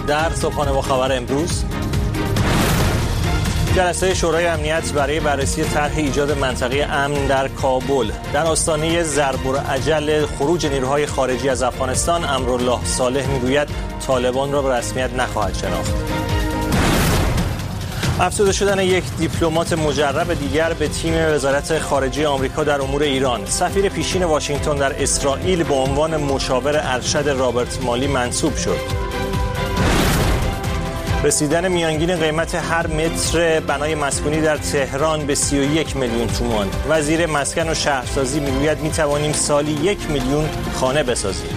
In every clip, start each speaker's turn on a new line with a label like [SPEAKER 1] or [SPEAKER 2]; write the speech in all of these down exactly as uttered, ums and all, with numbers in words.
[SPEAKER 1] در صبحانه با خبر امروز، جلسه شورای امنیت برای بررسی طرح ایجاد منطقه امن در کابل. در آستانه ضرب الاجل خروج نیروهای خارجی از افغانستان، امرالله صالح میگوید طالبان را به رسمیت نخواهد شناخت. افزوده شدن یک دیپلمات مجرب دیگر به تیم وزارت خارجه آمریکا در امور ایران. سفیر پیشین واشنگتن در اسرائیل به عنوان مشاور ارشد رابرت مالی منصوب شد. رسیدن میانگین قیمت هر متر بنای مسکونی در تهران به سی و یک میلیون تومان. وزیر مسکن و شهرسازی میگوید میتوانیم سالی یک میلیون خانه بسازیم.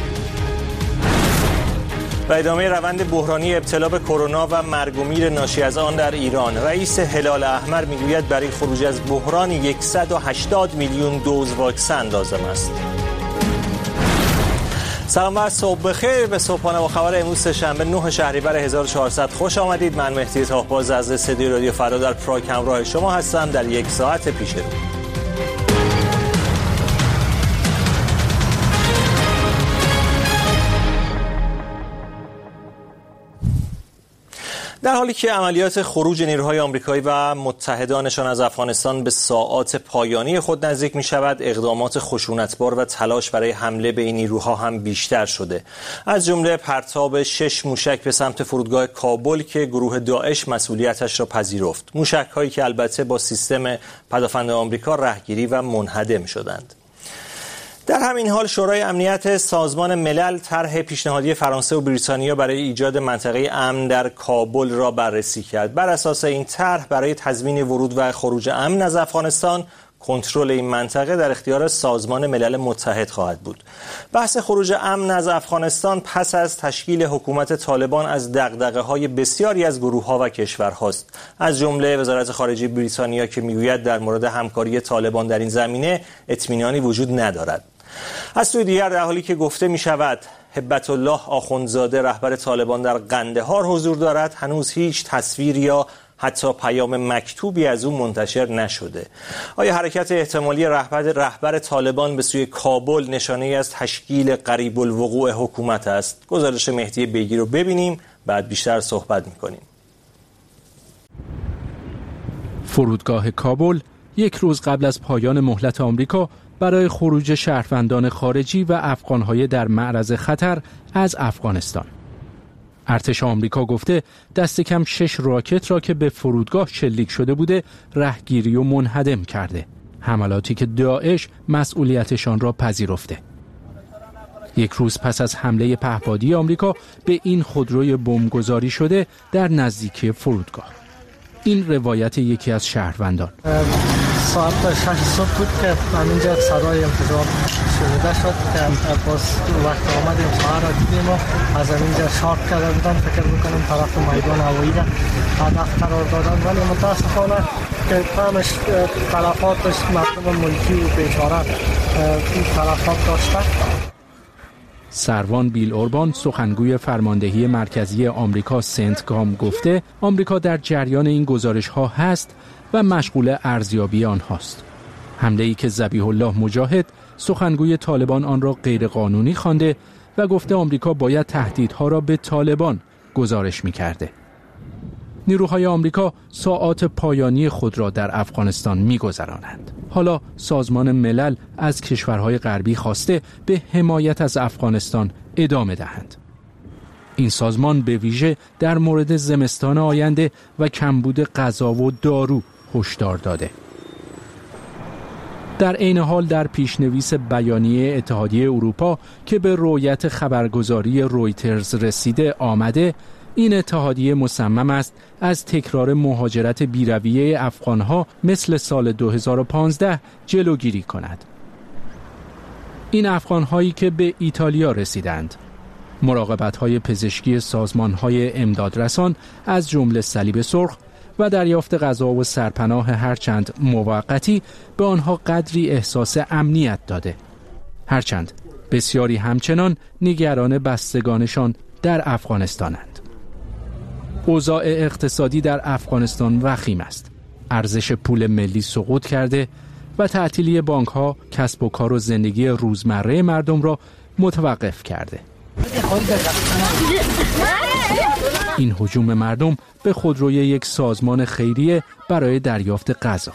[SPEAKER 1] و ادامه روند بحرانی ابتلا به کرونا و مرگ و میر ناشی از آن در ایران. رئیس هلال احمر میگوید برای خروج از بحران صد و هشتاد میلیون دوز واکسن لازم است. سلام و صبح بخیر. به صبحانه با خبر امروز سه‌شنبه نه شهریور هزار و چهارصد خوش آمدید. من مهدی تاهباز از استودیو رادیو فردا در پراگ همراه شما هستم در یک ساعت پیش رو. در حالی که عملیات خروج نیروهای آمریکایی و متحدانشان از افغانستان به ساعات پایانی خود نزدیک می شود، اقدامات خشونتبار و تلاش برای حمله به این نیروها هم بیشتر شده. از جمله پرتاب شش موشک به سمت فرودگاه کابل که گروه داعش مسئولیتش را پذیرفت. موشک هایی که البته با سیستم پدافند آمریکا رهگیری و منهدم شدند. در همین حال شورای امنیت سازمان ملل طرح پیشنهادی فرانسه و بریتانیا برای ایجاد منطقه امن در کابل را بررسی کرد. بر اساس این طرح برای تضمین ورود و خروج امن از افغانستان، کنترل این منطقه در اختیار سازمان ملل متحد خواهد بود. بحث خروج امن از افغانستان پس از تشکیل حکومت طالبان از دغدغه‌های بسیاری از گروه‌ها و کشورهاست. از جمله وزارت خارجه بریتانیا که میگوید در مورد همکاری طالبان در این زمینه اطمینانی وجود ندارد. از سوی دیگر در حالی که گفته می شود هبت الله آخوندزاده رهبر طالبان در قندهار حضور دارد، هنوز هیچ تصویر یا حتی پیام مکتوبی از او منتشر نشده. آیا حرکت احتمالی رهبر رهبر طالبان به سوی کابل نشانه ای از تشکیل قریب الوقوع حکومت است؟ گزارش مهدی بیگی رو ببینیم، بعد بیشتر صحبت می‌کنیم.
[SPEAKER 2] فرودگاه کابل یک روز قبل از پایان مهلت آمریکا برای خروج شهروندان خارجی و افغان‌های در معرض خطر از افغانستان. ارتش آمریکا گفته دست کم شش راکت را که به فرودگاه شلیک شده بوده رهگیری و منهدم کرده. حملاتی که داعش مسئولیتشان را پذیرفته. یک روز پس از حمله پهپادی آمریکا به این خودروی بمبگذاری شده در نزدیکی فرودگاه. این روایت یکی از شهروندان.
[SPEAKER 3] ساعت شش صبح بود که همینجا صدای انفجار شنیده شد که باز وقت آمدیم ساعت را دیدیم و از همینجا شارک کرده بودن، فکر میکنم طرف میدان هوایی را هدف قرار دادن، ولی متاسفانه که همش تلفاتش مردم ملکی و بیچاره تلفات داشته.
[SPEAKER 2] سروان بیل اوربان سخنگوی فرماندهی مرکزی آمریکا سنتکام گفته آمریکا در جریان این گزارش ها هست و مشغول ارزیابی آنهاست. حمله‌ای که ذبیح الله مجاهد سخنگوی طالبان آن را غیرقانونی خوانده و گفته آمریکا باید تهدیدها را به طالبان گزارش می‌کرده. نیروهای آمریکا ساعات پایانی خود را در افغانستان می‌گذرانند. حالا سازمان ملل از کشورهای غربی خواسته به حمایت از افغانستان ادامه دهند. این سازمان به ویژه در مورد زمستان آینده و کمبود غذا و دارو هشدار داده. در عین حال در پیشنویس بیانیه اتحادیه اروپا که به رویت خبرگزاری رویترز رسیده آمده، این اتحادیه مصمم است از تکرار مهاجرت بیرویه افغانها مثل سال دو هزار و پانزده جلوگیری کند. این افغانهایی که به ایتالیا رسیدند، مراقبت‌های پزشکی سازمان‌های امدادرسان از جمله صلیب سرخ و دریافت غذا و سرپناه هرچند موقتی به آنها قدری احساس امنیت داده. هرچند بسیاری همچنان نگران بستگانشان در افغانستانند. اوضاع اقتصادی در افغانستان وخیم است. ارزش پول ملی سقوط کرده و تعطیلی بانک‌ها کسب و کار و زندگی روزمره مردم را متوقف کرده. این هجوم مردم به خودروی یک سازمان خیریه برای دریافت غذا.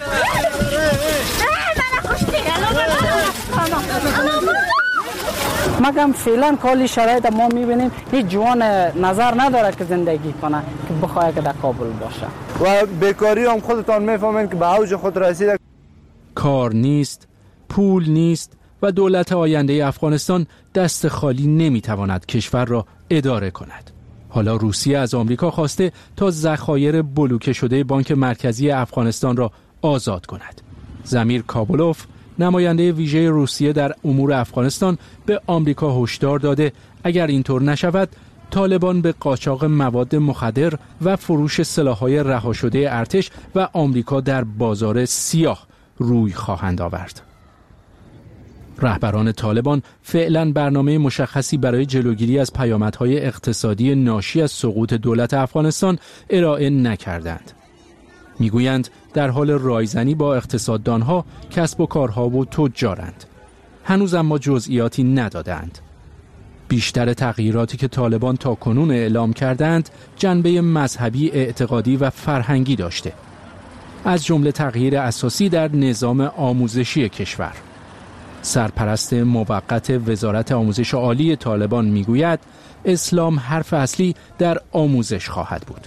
[SPEAKER 4] مگم فعلا کلی شرایط ما میبینیم هیچ جوان نظر نداره که زندگی کنه که بخواه که در کابل باشه
[SPEAKER 5] و بیکاری هم خودتان میفهمین که به اوج خود رسیده.
[SPEAKER 2] کار نیست، پول نیست و دولت آینده افغانستان دست خالی نمیتواند کشور را اداره کند. حالا روسیه از آمریکا خواسته تا ذخایر بلوکه شده بانک مرکزی افغانستان را آزاد کند. زمیر کابولوف، نماینده ویژه روسیه در امور افغانستان، به آمریکا هشدار داده اگر اینطور نشود طالبان به قاچاق مواد مخدر و فروش سلاح‌های رها شده ارتش و آمریکا در بازار سیاه روی خواهند آورد. رهبران طالبان فعلا برنامه مشخصی برای جلوگیری از پیامدهای اقتصادی ناشی از سقوط دولت افغانستان ارائه نکردند. میگویند در حال رایزنی با اقتصاددانها، کسب و کارها و تجارند. هنوز اما جزئیاتی ندادند. بیشتر تغییراتی که طالبان تا کنون اعلام کردند جنبه مذهبی، اعتقادی و فرهنگی داشته. از جمله تغییر اساسی در نظام آموزشی کشور. سرپرست موقت وزارت آموزش عالی طالبان میگوید اسلام حرف اصلی در آموزش خواهد بود.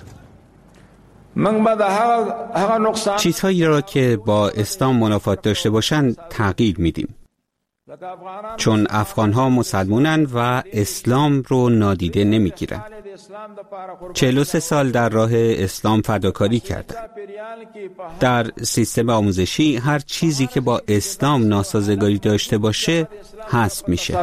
[SPEAKER 6] چیزهایی را که با اسلام منافات داشته باشند تغییر میدیم، چون افغانها مسلمانند و اسلام رو نادیده نمیگیرند. چهل و سه سال در راه اسلام فداکاری کردند. در سیستم آموزشی هر چیزی که با اسلام ناسازگاری داشته باشه حذف میشه.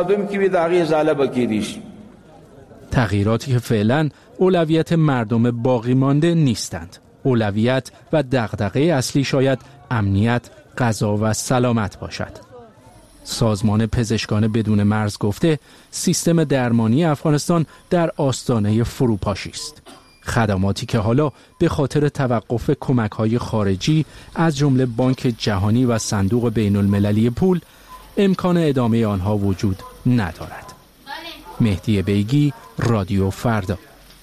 [SPEAKER 2] تغییراتی که فعلا اولویت مردم باقی مانده نیستند. اولویت و دغدغه اصلی شاید امنیت، غذا و سلامت باشد. سازمان پزشکان بدون مرز گفته سیستم درمانی افغانستان در آستانه فروپاشی است. خدماتی که حالا به خاطر توقف کمک‌های خارجی از جمله بانک جهانی و صندوق بین المللی پول امکان ادامه آنها وجود ندارد. مهدی بیگی، رادیو فردا.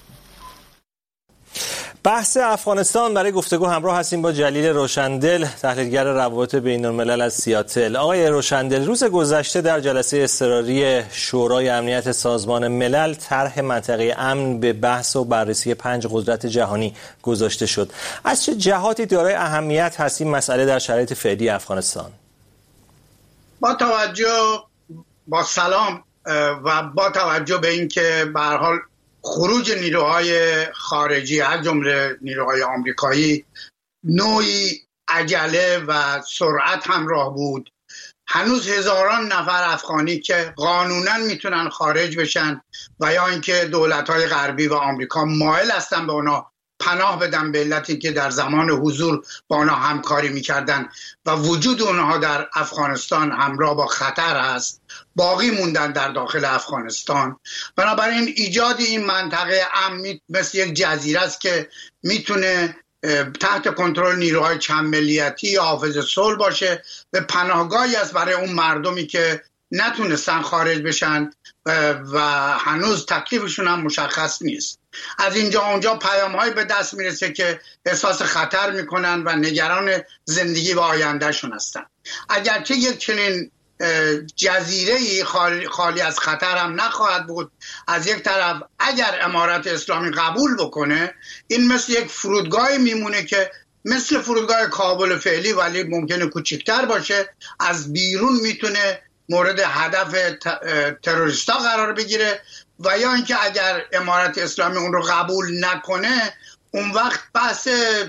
[SPEAKER 1] بحث افغانستان برای گفتگو همراه هستیم با جلیل روشندل، تحلیلگر روابط بین الملل از سیاتل. آقای روشندل، روز گذشته در جلسه اضطراری شورای امنیت سازمان ملل طرح منطقه امن به بحث و بررسی پنج قدرت جهانی گذاشته شد. از چه جهاتی دارای اهمیت هست این مسئله در شرایط فعلی افغانستان؟
[SPEAKER 7] با توجه با سلام و با توجه به اینکه به هر حال خروج نیروهای خارجی از جمله نیروهای آمریکایی نوعی عجله و سرعت همراه بود، هنوز هزاران نفر افغانی که قانونا میتونن خارج بشن و یا اینکه دولت‌های غربی و آمریکا مایل هستن به اونا پناه بدن به علتی که در زمان حضور با اونا همکاری میکردن و وجود اونها در افغانستان همراه با خطر است، باقی موندن در داخل افغانستان. بنابراین ایجاد این منطقه امن مثل یک جزیره است که میتونه تحت کنترل نیروهای چند ملیتی یا حافظ صلح باشه، به پناهگاهی است برای اون مردمی که نتونستن خارج بشن و هنوز تکلیفشون هم مشخص نیست. از اینجا اونجا پیام های به دست میرسه که احساس خطر میکنن و نگران زندگی و آیندهشون هستن. اگرچه یک چنین جزیره‌ای خالی, خالی از خطر هم نخواهد بود، از یک طرف اگر امارت اسلامی قبول بکنه این مثل یک فرودگاهی میمونه که مثل فرودگاه کابل فعلی ولی ممکنه کوچکتر باشه، از بیرون میتونه مورد هدف تروریستا قرار بگیره و یا اینکه اگر امارت اسلامی اون رو قبول نکنه اون وقت بحث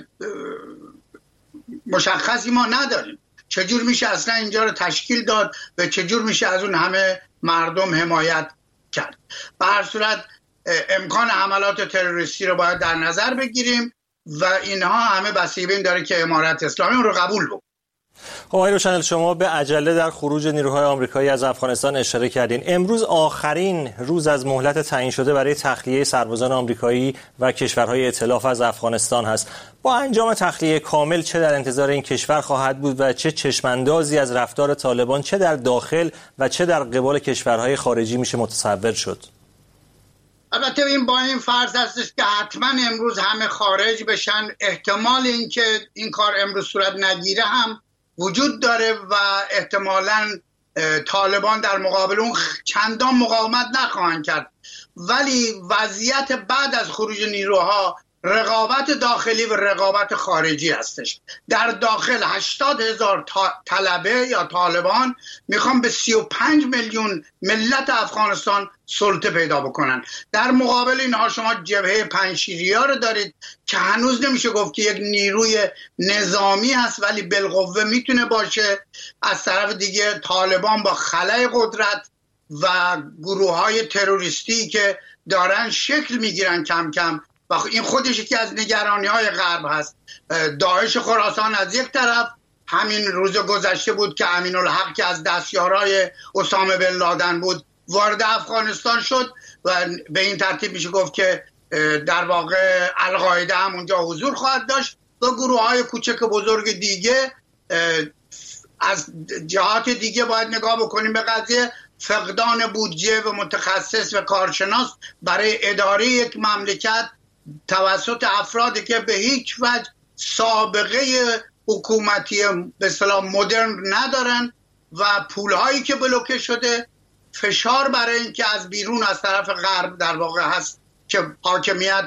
[SPEAKER 7] مشخصی ما نداریم. چجور میشه اصلا اینجا رو تشکیل داد و چجور میشه از اون همه مردم حمایت کرد. به هر صورت امکان حملات تروریستی رو باید در نظر بگیریم و اینها همه بستگی به این داره که امارت اسلامی اون رو قبول بکنه.
[SPEAKER 1] آقای روشندل، شما به عجله در خروج نیروهای آمریکایی از افغانستان اشاره کردین. امروز آخرین روز از مهلت تعیین شده برای تخلیه سربازان آمریکایی و کشورهای ائتلاف از افغانستان هست. با انجام تخلیه کامل چه در انتظار این کشور خواهد بود و چه چشماندازی از رفتار طالبان چه در داخل و چه در قبال کشورهای خارجی میشه متصور شد؟
[SPEAKER 7] البته این با این فرض هستش که حتما امروز همه خارج بشن. احتمال اینکه این کار امروز صورت نگیره هم وجود داره و احتمالاً طالبان در مقابل اون چندان مقاومت نخواهند کرد، ولی وضعیت بعد از خروج نیروها رقابت داخلی و رقابت خارجی هستش. در داخل هشتاد هزار طلبه یا طالبان میخوان به سی و پنج میلیون ملت افغانستان سلطه پیدا بکنن. در مقابل اینها شما جبهه پنجشیریا رو دارید که هنوز نمیشه گفت که یک نیروی نظامی هست، ولی بالقوه میتونه باشه. از طرف دیگه طالبان با خلأ قدرت و گروه های تروریستی که دارن شکل میگیرن کم کم و این خودش یکی از نگرانی های غرب هست. داعش خراسان از یک طرف، همین روز گذشته بود که امین الحق که از دستیارای اسامه بن لادن بود وارد افغانستان شد و به این ترتیب میشه گفت که در واقع القاعده هم اونجا حضور خواهد داشت و گروه های کوچک بزرگ دیگه. از جهات دیگه باید نگاه بکنیم به قضیه. فقدان بودجه و متخصص و کارشناس برای اداره یک مملکت توسط افرادی که به هیچ وجه سابقه حکومتی به اصطلاح مدرن ندارن و پولهایی که بلوکه شده، فشار برای اینکه از بیرون از طرف غرب در واقع هست که حاکمیت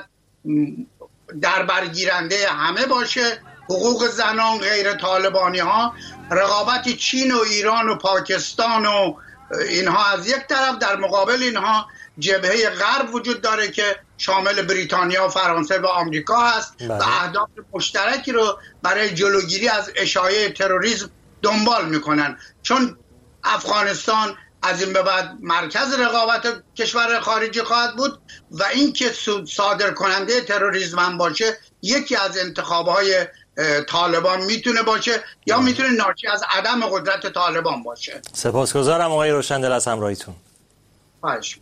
[SPEAKER 7] در برگیرنده همه باشه، حقوق زنان، غیر طالبانی ها، رقابت چین و ایران و پاکستان و اینها از یک طرف، در مقابل اینها جبهه غرب وجود داره که شامل بریتانیا و فرانسه و آمریکا هست و اهداف مشترکی رو برای جلوگیری از اشاعه تروریسم دنبال میکنن. چون افغانستان از این به بعد مرکز رقابت کشور خارجی خواهد بود و این که صادر کننده تروریسم هم باشه یکی از انتخابهای طالبان میتونه باشه یا میتونه ناشی از عدم قدرت طالبان باشه.
[SPEAKER 1] سپاسگزارم آقای روشندل از همراهیتون.
[SPEAKER 7] باشه.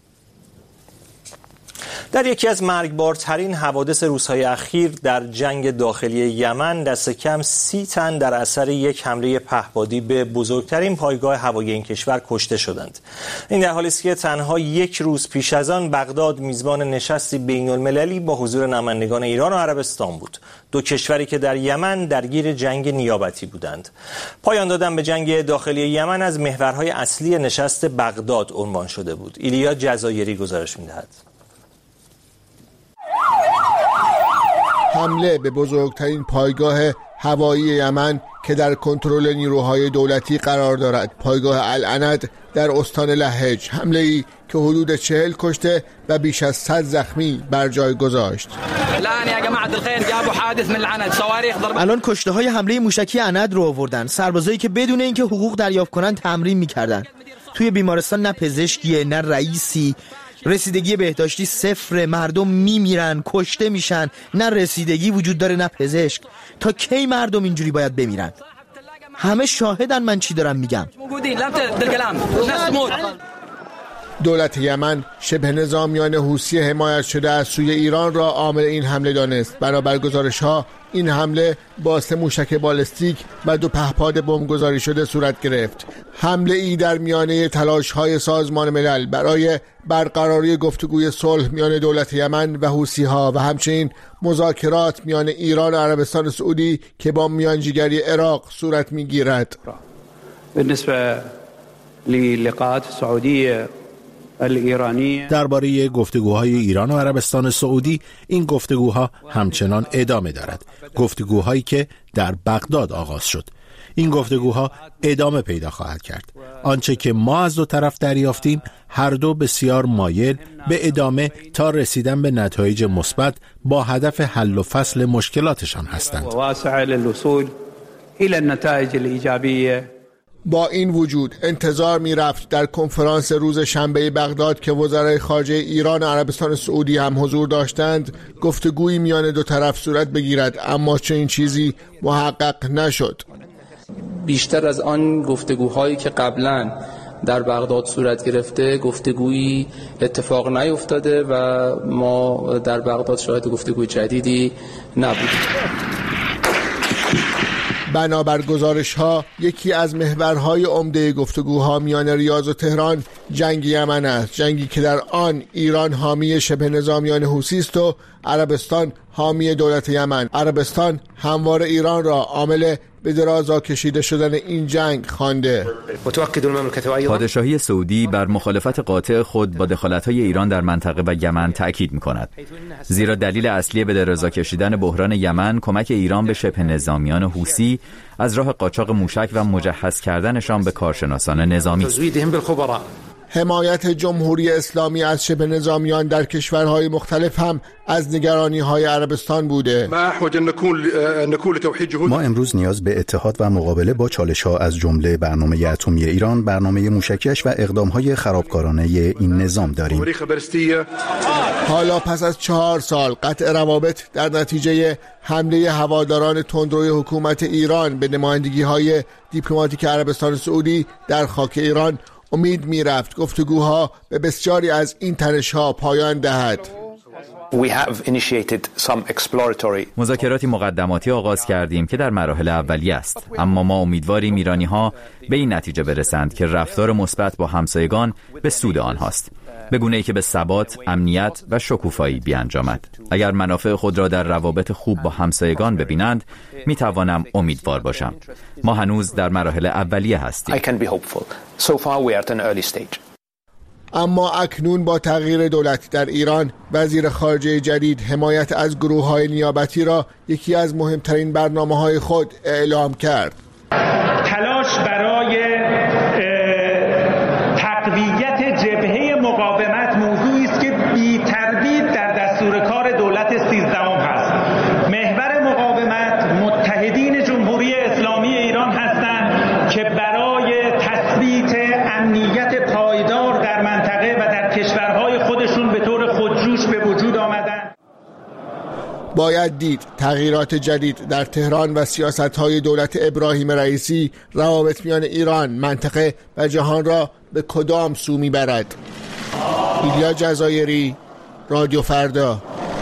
[SPEAKER 1] در یکی از مرگبارترین حوادث روزهای اخیر در جنگ داخلی یمن دست کم سی تن در اثر یک حمله پهپادی به بزرگترین پایگاه هوایی این کشور کشته شدند. این در حالی است که تنها یک روز پیش از آن بغداد میزبان نشستی بین المللی با حضور نمایندگان ایران و عربستان بود، دو کشوری که در یمن درگیر جنگ نیابتی بودند. پایان دادن به جنگ داخلی یمن از محورهای اصلی نشست بغداد عنوان شده بود. ایلیا جزایری گزارش می‌دهد.
[SPEAKER 8] حمله به بزرگترین پایگاه هوایی یمن که در کنترل نیروهای دولتی قرار دارد، پایگاه العند در استان لهج، حمله‌ای که حدود چهل کشته و بیش از صد زخمی بر جای گذاشت.
[SPEAKER 9] الان کشته های حمله موشکی عند رو آوردن، سربازایی که بدون اینکه حقوق دریافت کنن تمرین میکردن. توی بیمارستان نه پزشکیه نه رئیسی، رسیدگی بهداشتی صفر، مردم میمیرن، کشته میشن، نه رسیدگی وجود داره نه پزشک. تا کی مردم اینجوری باید بمیرن؟ همه شاهدن من چی دارم میگم.
[SPEAKER 8] دولت یمن شبه نظامیان حوثی حمایت شده از سوی ایران را عامل این حمله دانست. بنابر گزارش‌ها این حمله با سه موشک بالستیک و دو پهپاد بمبگذاری شده صورت گرفت. حمله ای در میانه تلاش‌های سازمان ملل برای برقراری گفتگوی صلح میان دولت یمن و حوثی‌ها و همچنین مذاکرات میان ایران و عربستان سعودی که با میانجیگری عراق صورت می‌گیرد.
[SPEAKER 10] بالنسبه للقاءات السعوديه
[SPEAKER 11] درباره گفتگوهای ایران و عربستان سعودی، این گفتگوها همچنان ادامه دارد. گفتگوهایی که در بغداد آغاز شد. این گفتگوها ادامه پیدا خواهد کرد. آنچه که ما از دو طرف دریافتیم، هر دو بسیار مایل به ادامه تا رسیدن به نتایج مثبت با هدف حل و فصل مشکلاتشان هستند.
[SPEAKER 8] با این وجود انتظار می رفت در کنفرانس روز شنبه بغداد که وزرای خارجه ایران و عربستان سعودی هم حضور داشتند گفتگویی میان دو طرف صورت بگیرد، اما چنین چیزی محقق نشد.
[SPEAKER 12] بیشتر از آن گفتگوهایی که قبلا در بغداد صورت گرفته گفتگویی اتفاق نیفتاده و ما در بغداد شاهد گفتگوی جدیدی نبودیم.
[SPEAKER 8] بنابر گزارش‌ها یکی از محورهای عمده گفتگوها میان ریاض و تهران جنگ یمن است، جنگی که در آن ایران حامی شبه نظامیان حوثی است و عربستان حامی دولت یمن. عربستان همواره ایران را عامل به درازا کشیده شدن این جنگ خوانده.
[SPEAKER 13] پادشاهی سعودی بر مخالفت قاطع خود با دخالت‌های ایران در منطقه و یمن تأکید می‌کند، زیرا دلیل اصلی به درازا کشیدن بحران یمن کمک ایران به شبه نظامیان حوثی از راه قاچاق موشک و مجهز کردنشان به کارشناسان نظامی است.
[SPEAKER 8] حمایت جمهوری اسلامی از شبه نظامیان در کشورهای مختلف هم از نگرانی‌های عربستان بوده.
[SPEAKER 14] ما امروز نیاز به اتحاد و مقابله با چالش‌ها از جمله برنامه اتمی ایران، برنامه موشکیش و اقدام‌های خرابکارانه این نظام داریم.
[SPEAKER 8] حالا پس از چهار سال قطع روابط در نتیجه حمله هواداران تندروی حکومت ایران به نمایندگی‌های دیپلماتیک عربستان سعودی در خاک ایران، امید می رفت گفتگوها به بسیاری از این تنش‌ها پایان دهد.
[SPEAKER 13] مذاکراتی مقدماتی آغاز کردیم که در مراحل اولیه است، اما ما امیدواریم ایرانی‌ها به این نتیجه برسند که رفتار مثبت با همسایگان به سود آنهاست، به گونه‌ای که به ثبات، امنیت و شکوفایی بیانجامد. اگر منافع خود را در روابط خوب با همسایگان ببینند، می توانم امیدوار باشم. ما هنوز در مراحل اولیه هستیم.
[SPEAKER 8] اما اکنون با تغییر دولت در ایران، وزیر خارجه جدید حمایت از گروه‌های نیابتی را یکی از مهمترین برنامه‌های خود اعلام کرد.
[SPEAKER 15] تلاش برای تقویت جبهه مقاومت موضوعی است که بی تردید در دستور کار دولت سیزدهم هست. محور مقاومت متحدین جمهوری اسلامی ایران هستند که برای تثبیت امنیت پایدار در منطقه و در کشورهای خودشون به طور خودجوش به وجود آمدند.
[SPEAKER 8] باید دید تغییرات جدید در تهران و سیاست‌های دولت ابراهیم رئیسی روابط میان ایران، منطقه و جهان را به کدام سو میبرد؟ ایلیا جزایری، رادیو فردا.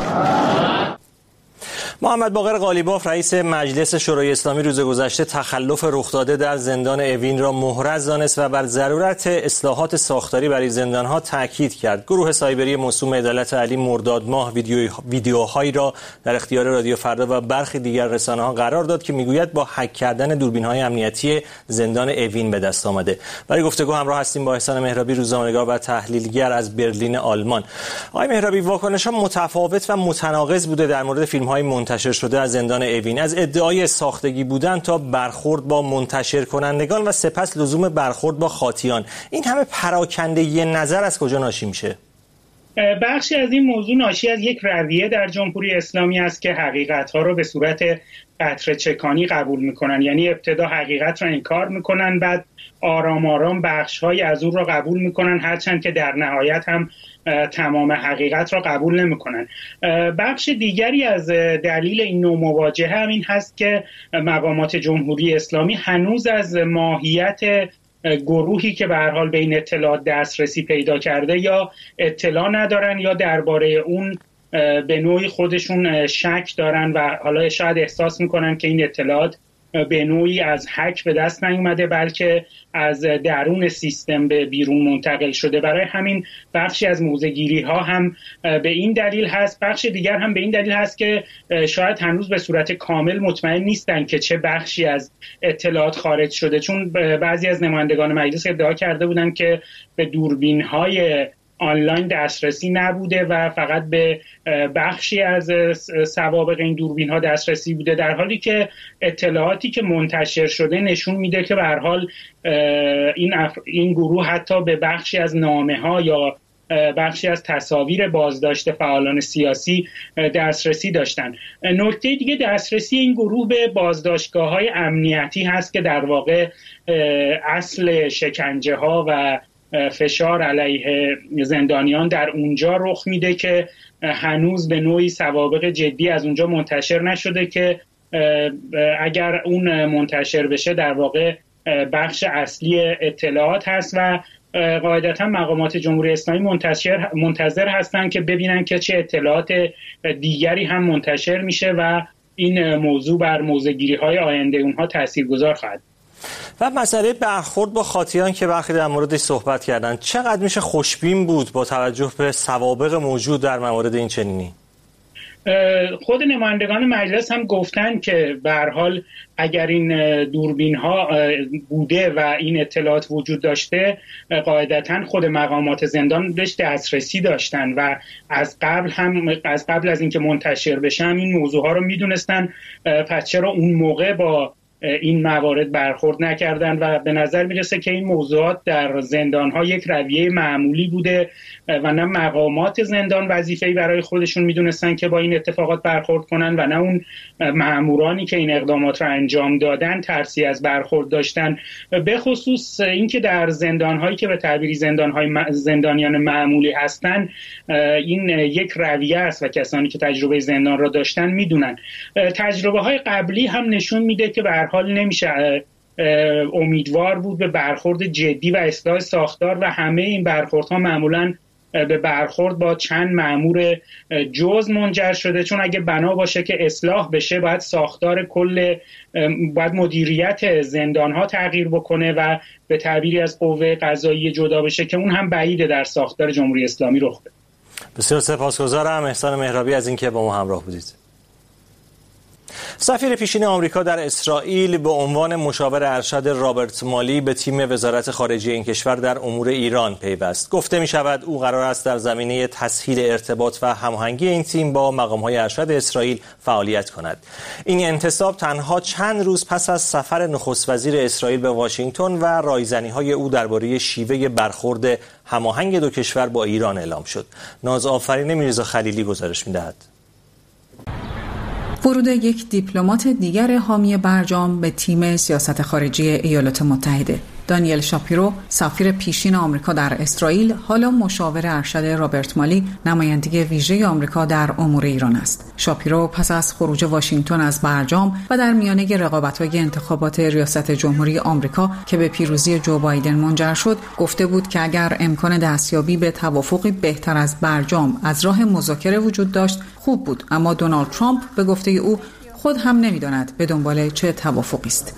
[SPEAKER 1] محمد باقر قالیباف رئیس مجلس شورای اسلامی روز گذشته تخلف رخ داده در زندان اوین را محرز دانست و بر ضرورت اصلاحات ساختاری برای زندان‌ها تاکید کرد. گروه سایبری موسوم عدالت علی مرداد ماه ویدیو ویدیوهایی را در اختیار رادیو فردا و برخی دیگر رسانه‌ها قرار داد که میگوید با هک کردن دوربین‌های امنیتی زندان اوین به دست آمده. برای گفتگو همراه هستیم با احسان مهرابی، روزنامه‌نگار و تحلیلگر از برلین آلمان. آقای مهرابی، واکنش‌ها متفاوت و متناقض بوده در مورد فیلم‌های منتشر شده از زندان اوین، از ادعای ساختگی بودن تا برخورد با منتشر کنندگان و سپس لزوم برخورد با خاطیان. این همه پراکندگی نظر از کجا ناشی میشه؟
[SPEAKER 15] بخشی از این موضوع ناشی از یک رویه در جمهوری اسلامی است که حقیقت‌ها رو به صورت قطره چکانی قبول میکنن، یعنی ابتدا حقیقت را انکار میکنن، بعد آرام آرام بخش‌های از اون را قبول میکنن، هرچند که در نهایت هم تمام حقیقت را قبول نمیکنن. بخش دیگری از دلیل این نوع مواجهه هم این هست که مقامات جمهوری اسلامی هنوز از ماهیت گروهی که به هر حال به این اطلاعات دسترسی پیدا کرده یا اطلاع ندارن یا درباره اون به نوعی خودشون شک دارن و حالا شاید احساس میکنن که این اطلاعات به نوعی از هک به دست نیومده بلکه از درون سیستم به بیرون منتقل شده. برای همین بخشی از موضع‌گیری ها هم به این دلیل هست. بخش دیگر هم به این دلیل هست که شاید هنوز به صورت کامل مطمئن نیستن که چه بخشی از اطلاعات خارج شده، چون بعضی از نمایندگان مجلس ادعا کرده بودن که به دوربین های آنلاین دسترسی نبوده و فقط به بخشی از سوابق این دوربین ها دسترسی بوده، در حالی که اطلاعاتی که منتشر شده نشون میده که به هر حال این اف... این گروه حتی به بخشی از نامه ها یا بخشی از تصاویر بازداشت فعالان سیاسی دسترسی داشتن. نکته دیگه دسترسی این گروه به بازداشتگاه‌های امنیتی هست که در واقع اصل شکنجه ها و فشار علیه زندانیان در اونجا رخ میده که هنوز به نوعی سوابق جدی از اونجا منتشر نشده که اگر اون منتشر بشه در واقع بخش اصلی اطلاعات هست و قاعدتا مقامات جمهوری اسلامی منتشر منتظر هستن که ببینن که چه اطلاعات دیگری هم منتشر میشه و این موضوع بر موضع‌گیری‌های آینده اونها تاثیرگذار خواهد.
[SPEAKER 1] و مسئله برخورد با خاطیان که برخی در موردش صحبت کردن، چقدر میشه خوشبین بود با توجه به سوابق موجود در موارد این چنینی؟
[SPEAKER 15] خود نمایندگان مجلس هم گفتن که به هر حال اگر این دوربین ها بوده و این اطلاعات وجود داشته، قاعدتاً خود مقامات زندان بهش دسترسی داشتن و از قبل هم از قبل از اینکه منتشر بشن این موضوع ها رو میدونستن. پس چرا اون موقع با این موارد برخورد نکردن؟ و به نظر میرسه که این موضوعات در زندان ها یک رویه معمولی بوده و نه مقامات زندان وظیفه‌ای برای خودشون میدونستن که با این اتفاقات برخورد کنن و نه اون مأمورانی که این اقدامات رو انجام دادن ترسی از برخورد داشتن. به خصوص اینکه در زندان هایی که به تعبیری زندان های زندانیان معمولی هستن این یک رویه است و کسانی که تجربه زندان را داشتن میدونن. تجربه های قبلی هم نشون میده که به هر حال نمیشه امیدوار بود به برخورد جدی و اصلاح ساختار و همه این برخوردها معمولاً به برخورد با چند مأمور جزء منجر شده، چون اگه بنا باشه که اصلاح بشه باید ساختار کل باید مدیریت زندان‌ها تغییر بکنه و به تعبیری از قوه قضاییه جدا بشه که اون هم بعیده در ساختار جمهوری اسلامی رخ بده.
[SPEAKER 1] بسیار سپاسگزارم احسان مهرابی از اینکه با ما همراه بودید. سفیر پیشین آمریکا در اسرائیل به عنوان مشاور ارشد رابرت مالی به تیم وزارت خارجه این کشور در امور ایران پیوست. گفته می شود او قرار است در زمینه تسهیل ارتباط و هماهنگی این تیم با مقام‌های ارشد اسرائیل فعالیت کند. این انتصاب تنها چند روز پس از سفر نخست وزیر اسرائیل به واشنگتن و رایزنی‌های او درباره شیوه برخورد هماهنگ دو کشور با ایران اعلام شد. ناز آفرین میرزا خلیلی گزارش می‌دهد.
[SPEAKER 16] ورود یک دیپلمات دیگر حامی برجام به تیم سیاست خارجی ایالات متحده. دانیل شاپیرو، سفیر پیشین آمریکا در اسرائیل، حالا مشاور ارشد رابرت مالی، نماینده ویژه آمریکا در امور ایران است. شاپیرو پس از خروج واشنگتن از برجام و در میانه رقابت‌های انتخابات ریاست جمهوری آمریکا که به پیروزی جو بایدن منجر شد، گفته بود که اگر امکان دستیابی به توافقی بهتر از برجام از راه مذاکره وجود داشت، خوب بود، اما دونالد ترامپ به گفته او خود هم نمی‌داند به دنبال چه توافقی است.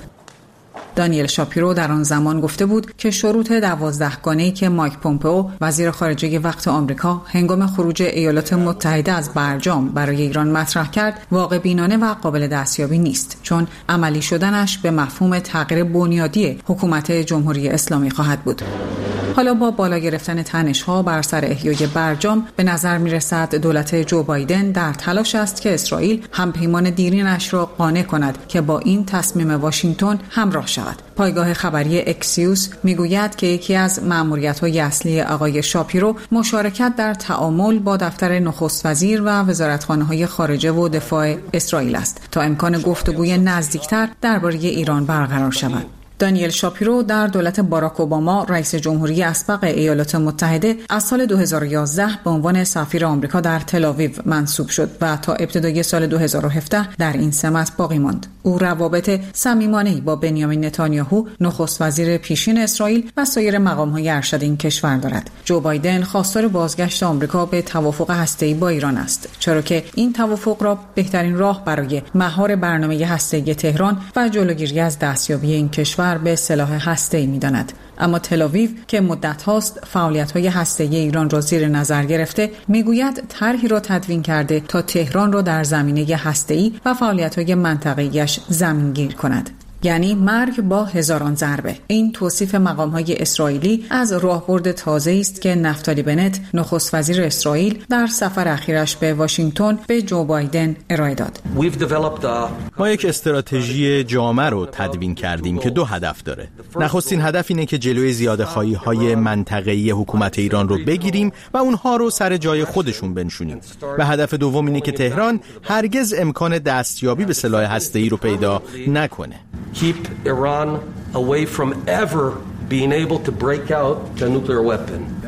[SPEAKER 16] دانیل شاپیرو در آن زمان گفته بود که شروط دوازدهگانه‌ای که مایک پومپئو وزیر خارجه وقت آمریکا هنگام خروج ایالات متحده از برجام برای ایران مطرح کرد واقع بینانه و قابل دستیابی نیست، چون عملی شدنش به مفهوم تغییر بنیادی حکومت جمهوری اسلامی خواهد بود. حالا با بالا گرفتن تنش‌ها بر سر احیای برجام به نظر می‌رسد دولت جو بایدن در تلاش است که اسرائیل همپیمان دیرینش را قانع کند که با این تصمیم واشنگتن همراه شود. پایگاه خبری اکسیوس میگوید که یکی از مأموریت‌های اصلی آقای شاپیرو مشارکت در تعامل با دفتر نخست وزیر و وزارتخانه‌های خارجه و دفاع اسرائیل است تا امکان گفتگوی نزدیکتر درباره ایران برقرار شود. دانیل شاپیرو در دولت باراک اوباما رئیس جمهوری اسبق ایالات متحده از سال دو هزار و یازده به عنوان سفیر آمریکا در تل‌آویو منصوب شد و تا ابتدای سال دو هزار و هفده در این سمت باقی ماند. او روابط صمیمانه‌ای با بنیامین نتانیاهو نخست وزیر پیشین اسرائیل و سایر مقام‌های ارشد این کشور دارد. جو بایدن خواستار بازگشت آمریکا به توافق هسته‌ای با ایران است، چرا که این توافق را بهترین راه برای مهار برنامه هسته‌ای تهران و جلوگیری از دستیابی این کشور به سلاح هسته‌ای می‌داند. اما تل‌آویو که مدت هاست فعالیت‌های هسته‌ای ایران را زیر نظر گرفته، میگوید طرحی را تدوین کرده تا تهران را در زمینه هسته‌ای و فعالیت‌های منطقه‌ایش زمینگیر کند. یعنی مرگ با هزاران ضربه. این توصیف مقام‌های اسرائیلی از راهبرد تازه‌ای است که نفتالی بنت نخست وزیر اسرائیل در سفر اخیرش به واشنگتن به جو بایدن ارائه داد.
[SPEAKER 17] ما یک استراتژی جامع رو تدوین کردیم که دو هدف داره. نخستین هدف اینه که جلوی زیاده‌خواهی‌های منطقه‌ای حکومت ایران رو بگیریم و اونها رو سر جای خودشون بنشونیم. و هدف دوم اینه که تهران هرگز امکان دستیابی به سلاح هسته‌ای رو پیدا نکنه.
[SPEAKER 18] Keep Iran away from ever being able to break out the nuclear weapon.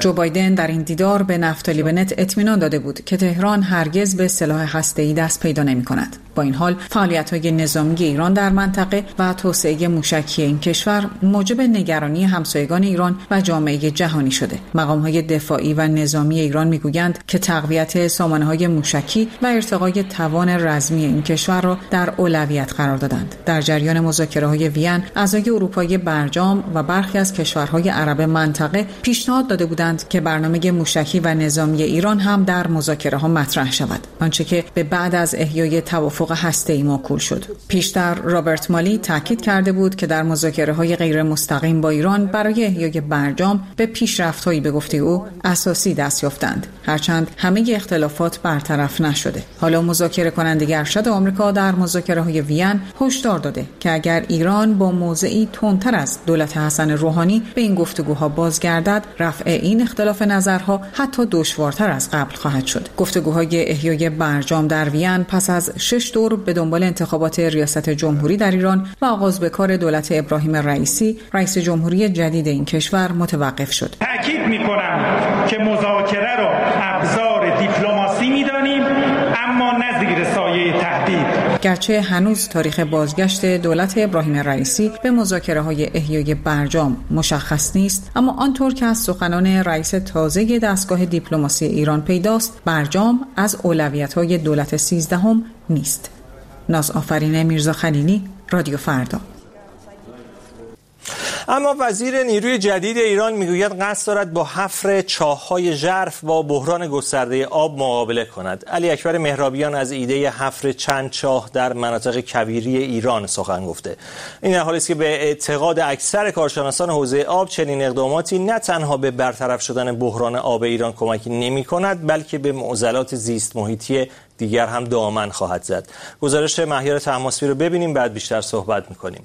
[SPEAKER 16] جو بایدن در این دیدار به نفتالی بنت اطمینان داده بود که تهران هرگز به سلاح هسته‌ای دست پیدا نمی‌کند. با این حال فعالیت‌های نظامی ایران در منطقه و توسعه موشکی این کشور موجب نگرانی همسایگان ایران و جامعه جهانی شده. مقام‌های دفاعی و نظامی ایران می‌گویند که تقویت سامانه‌های موشکی و ارتقای توان رزمی این کشور را در اولویت قرار دادند. در جریان مذاکره‌های وین، اعضای اروپایی برجام و برخی از کشورهای عرب منطقه پیشنهاد داده بودند که برنامه موشکی و نظامی ایران هم در مذاکره‌ها مطرح شود، آنچه که به بعد از احیای توافق هسته‌ای موکول شد. پیشتر رابرت مالی تاکید کرده بود که در مذاکره‌های غیر مستقیم با ایران برای احیای برجام به پیشرفت‌هایی به گفته او اساسی دست یافتند، هرچند همه اختلافات برطرف نشده. حالا مذاکره کننده ارشد آمریکا در مذاکره‌های وین هشدار داده که اگر ایران با موضعی تندتر از دولت حسن روحانی به این گفتگوها بازگردد، رفع این اختلاف نظرها حتی دشوارتر از قبل خواهد شد. گفتگوهای احیای برجام در وین پس از شش دور به دنبال انتخابات ریاست جمهوری در ایران و آغاز به کار دولت ابراهیم رئیسی، رئیس جمهوری جدید این کشور متوقف شد.
[SPEAKER 15] تأکید می‌کنم که مذاکره را ابزار دیپلماسی می‌دانیم، اما نه زیر سایه تهدید.
[SPEAKER 16] گرچه هنوز تاریخ بازگشت دولت ابراهیم رئیسی به مذاکره‌های احیای برجام مشخص نیست، اما آنطور که از سخنان رئیس تازه دستگاه دیپلماسی ایران پیداست، برجام از اولویت‌های دولت سیزدهم نیست. ناز آفرین میرزا خلیلی، رادیو فردا.
[SPEAKER 1] اما وزیر نیروی جدید ایران میگوید قصد دارد با حفر چاه‌های ژرف با بحران گسترده آب مقابله کند. علی اکبر مهرابیان از ایده حفر چند چاه در مناطق کویری ایران سخن گفته. این در حالی است که به اعتقاد اکثر کارشناسان حوزه آب چنین اقداماتی نه تنها به برطرف شدن بحران آب ایران کمکی نمی‌کند، بلکه به معضلات زیست محیطی دیگر هم دامن خواهد زد. گزارش مهیار طهماسبی رو ببینیم، بعد بیشتر صحبت می‌کنیم.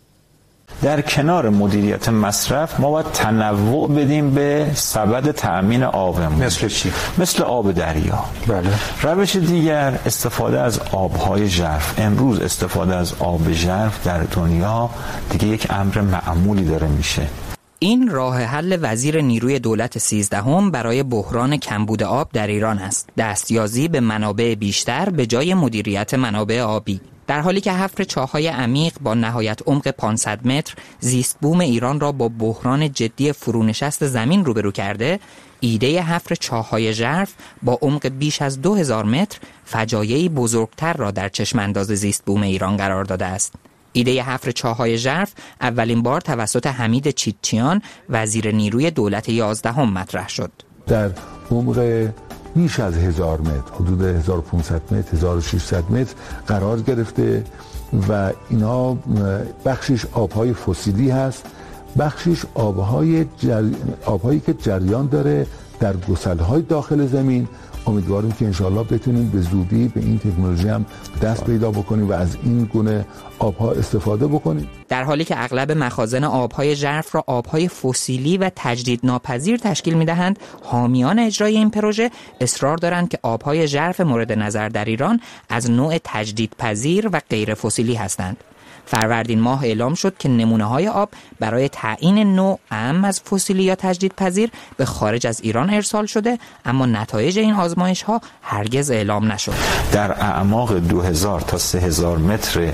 [SPEAKER 18] در کنار مدیریت مصرف ما باید تنوع بدیم به سبد تأمین آبمون.
[SPEAKER 19] مثل چی؟
[SPEAKER 18] مثل آب دریا.
[SPEAKER 19] بله.
[SPEAKER 18] روش دیگر استفاده از آبهای ژرف. امروز استفاده از آب ژرف در دنیا دیگه یک امر معمولی داره میشه.
[SPEAKER 20] این راه حل وزیر نیروی دولت سیزدهم برای بحران کمبود آب در ایران است. دستیازی به منابع بیشتر به جای مدیریت منابع آبی. در حالی که حفر چاه‌های عمیق با نهایت عمق پانصد متر زیست بوم ایران را با بحران جدی فرونشست زمین روبرو کرده، ایده حفر چاه‌های ژرف با عمق بیش از دو هزار متر فجایعی بزرگتر را در چشم انداز زیست بوم ایران قرار داده است. ایده حفر چاه‌های ژرف اولین بار توسط حمید چیتچیان وزیر نیروی دولت یازدهم مطرح شد.
[SPEAKER 21] در عمق بیش از هزار متر، حدود هزار و پانصد متر، هزار و ششصد متر قرار گرفته و اینا بخشش آبهای فسیلی هست، بخشش آبهای جر... آبهایی که جریان داره در گسل‌های داخل زمین. امیدواریم که انشاءالله بتونیم به زودی به این تکنولوژی هم دست پیدا بکنیم و از این گونه آبها استفاده بکنیم.
[SPEAKER 20] در حالی که اغلب مخازن آبهای ژرف را آبهای فسیلی و تجدید ناپذیر تشکیل می‌دهند، حامیان اجرای این پروژه اصرار دارند که آبهای ژرف مورد نظر در ایران از نوع تجدیدپذیر و غیر فسیلی هستند. فروردین ماه اعلام شد که نمونه‌های آب برای تعیین نوع اعم از فسیلی یا تجدیدپذیر به خارج از ایران ارسال شده، اما نتایج این آزمایش‌ها هرگز اعلام نشد.
[SPEAKER 18] در اعماق دو هزار تا سه هزار متر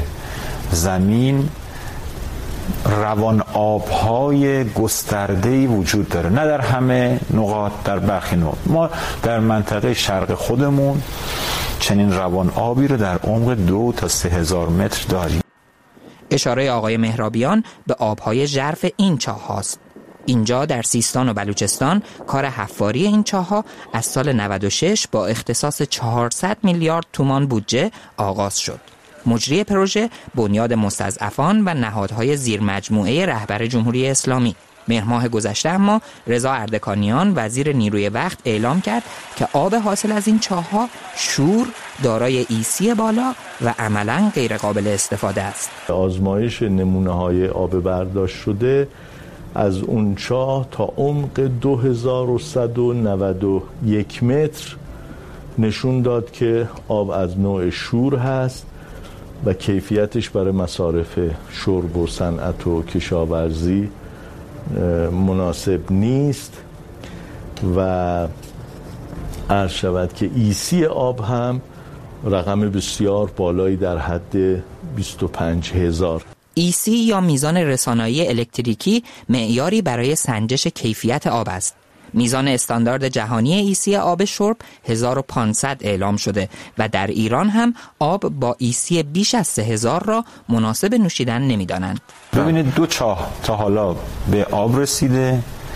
[SPEAKER 18] زمین روان آب‌های گسترده‌ای وجود داره، نه در همه نقاط، در برخی نقاط. ما در منطقه شرق خودمون چنین روان آبی رو در عمق دو تا سه هزار متر داریم.
[SPEAKER 20] اشاره آقای مهرابیان به آبهای ژرف این چاه هاست. اینجا در سیستان و بلوچستان کار حفاری این چاه‌ها از سال نود و شش با اختصاص چهارصد میلیارد تومان بودجه آغاز شد. مجری پروژه بنیاد مستضعفان و نهادهای زیر مجموعه رهبر جمهوری اسلامی. مهر ماه گذشته اما رضا اردکانیان وزیر نیروی وقت اعلام کرد که آب حاصل از این چاه‌ها شور، دارای ایسی بالا و عملاً غیر قابل استفاده است.
[SPEAKER 22] آزمایش نمونه‌های آب برداشت شده از اون چاه تا عمق دو هزار و صد و نود و یک متر نشون داد که آب از نوع شور هست و کیفیتش برای مصارف شرب و صنعت و کشاورزی مناسب نیست. و عرض شود که ایسی آب هم رقم بسیار بالایی در حد بیست و پنج هزار.
[SPEAKER 20] ایسی یا میزان رسانایی الکتریکی معیاری برای سنجش کیفیت آب است. میزان استاندارد جهانی ایسی آب شرب هزار و پانصد اعلام شده و در ایران هم آب با ایسی بیش از سه هزار را مناسب نوشیدن نمی‌دانند.
[SPEAKER 18] ببینید دو چاه تا حالا به آب رسیده،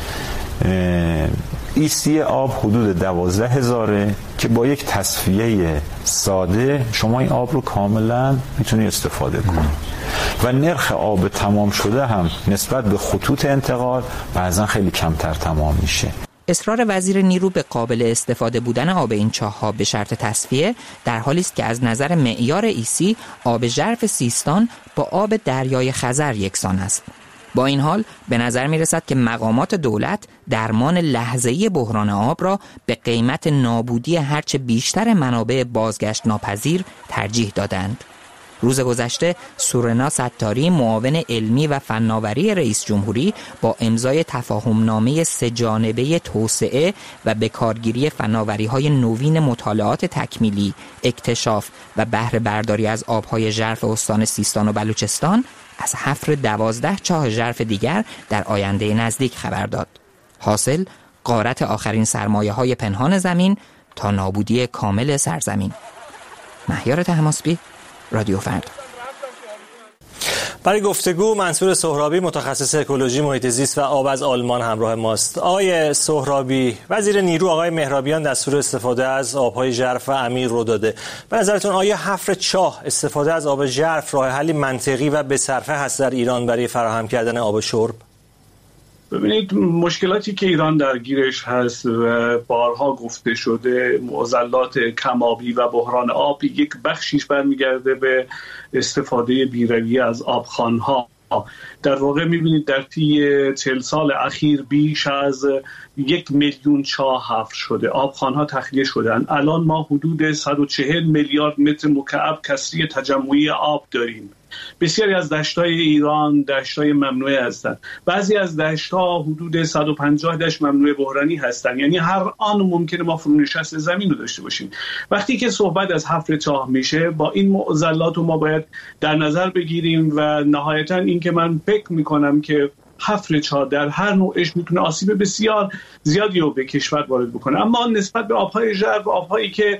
[SPEAKER 18] ایسی آب حدود دوازده هزاره که با یک تصفیه ساده شما این آب رو کاملا میتونی استفاده کنی و نرخ آب تمام شده هم نسبت به خطوط انتقال بعضا خیلی کمتر تمام میشه.
[SPEAKER 20] اصرار وزیر نیرو به قابل استفاده بودن آب این چاه‌ها به شرط تصفیه در حالی است که از نظر معیار ایسی آب ژرف سیستان با آب دریای خزر یکسان است. با این حال به نظر می رسد که مقامات دولت درمان لحظه‌ای بحران آب را به قیمت نابودی هرچه بیشتر منابع بازگشت ناپذیر ترجیح دادند. روز گذشته سورنا ستاری معاون علمی و فناوری رئیس جمهوری با امضای تفاهمنامه سه جانبه توسعه و به کارگیری فناوری‌های نوین مطالعات تکمیلی، اکتشاف و بهره برداری از آب‌های ژرف استان سیستان و بلوچستان از حفر دوازده چاه ژرف دیگر در آینده نزدیک خبر داد. حاصل غارت آخرین سرمایه‌های پنهان زمین تا نابودی کامل سرزمین. مهیار طهماسبی، رادیو فردا.
[SPEAKER 1] برای گفتگو منصور سهرابی متخصص اکولوژی محیط زیست و آب از آلمان همراه ماست. آقای سهرابی، وزیر نیرو آقای مهرابیان دستور استفاده از آبهای ژرف و عمیق رو داده. به نظرتون آیا حفر چاه، استفاده از آب ژرف راه حلی منطقی و به‌صرفه هست در ایران برای فراهم کردن آب شرب؟
[SPEAKER 3] ببینید مشکلاتی که ایران درگیرش هست و بارها گفته شده، معضلات کم‌آبی و بحران آب، یک بخشیش برمیگرده به استفاده بی‌رویه از آبخوان‌ها. در واقع می‌بینید در طی چهل سال اخیر بیش از یک میلیون چاه حفر شده، آبخوان‌ها تخلیه شدن. الان ما حدود صد و چهل میلیارد متر مکعب کسری تجمعی آب داریم. بسیاری از دشت‌های ایران دشت‌های ممنوعه هستند. بعضی از دشت‌ها حدود صد و پنجاه دشت ممنوعه بحرانی هستند. یعنی هر آن ممکنه ما فرونشست زمین رو داشته باشیم. وقتی که صحبت از حفر چاه میشه، با این معضلات رو ما باید در نظر بگیریم و نهایتاً این که من فکر می‌کنم که حفر چاه در هر نوعش میتونه آسیب بسیار زیادی رو به کشور وارد بکنه. اما نسبت به آبهای ژرف، آبهایی که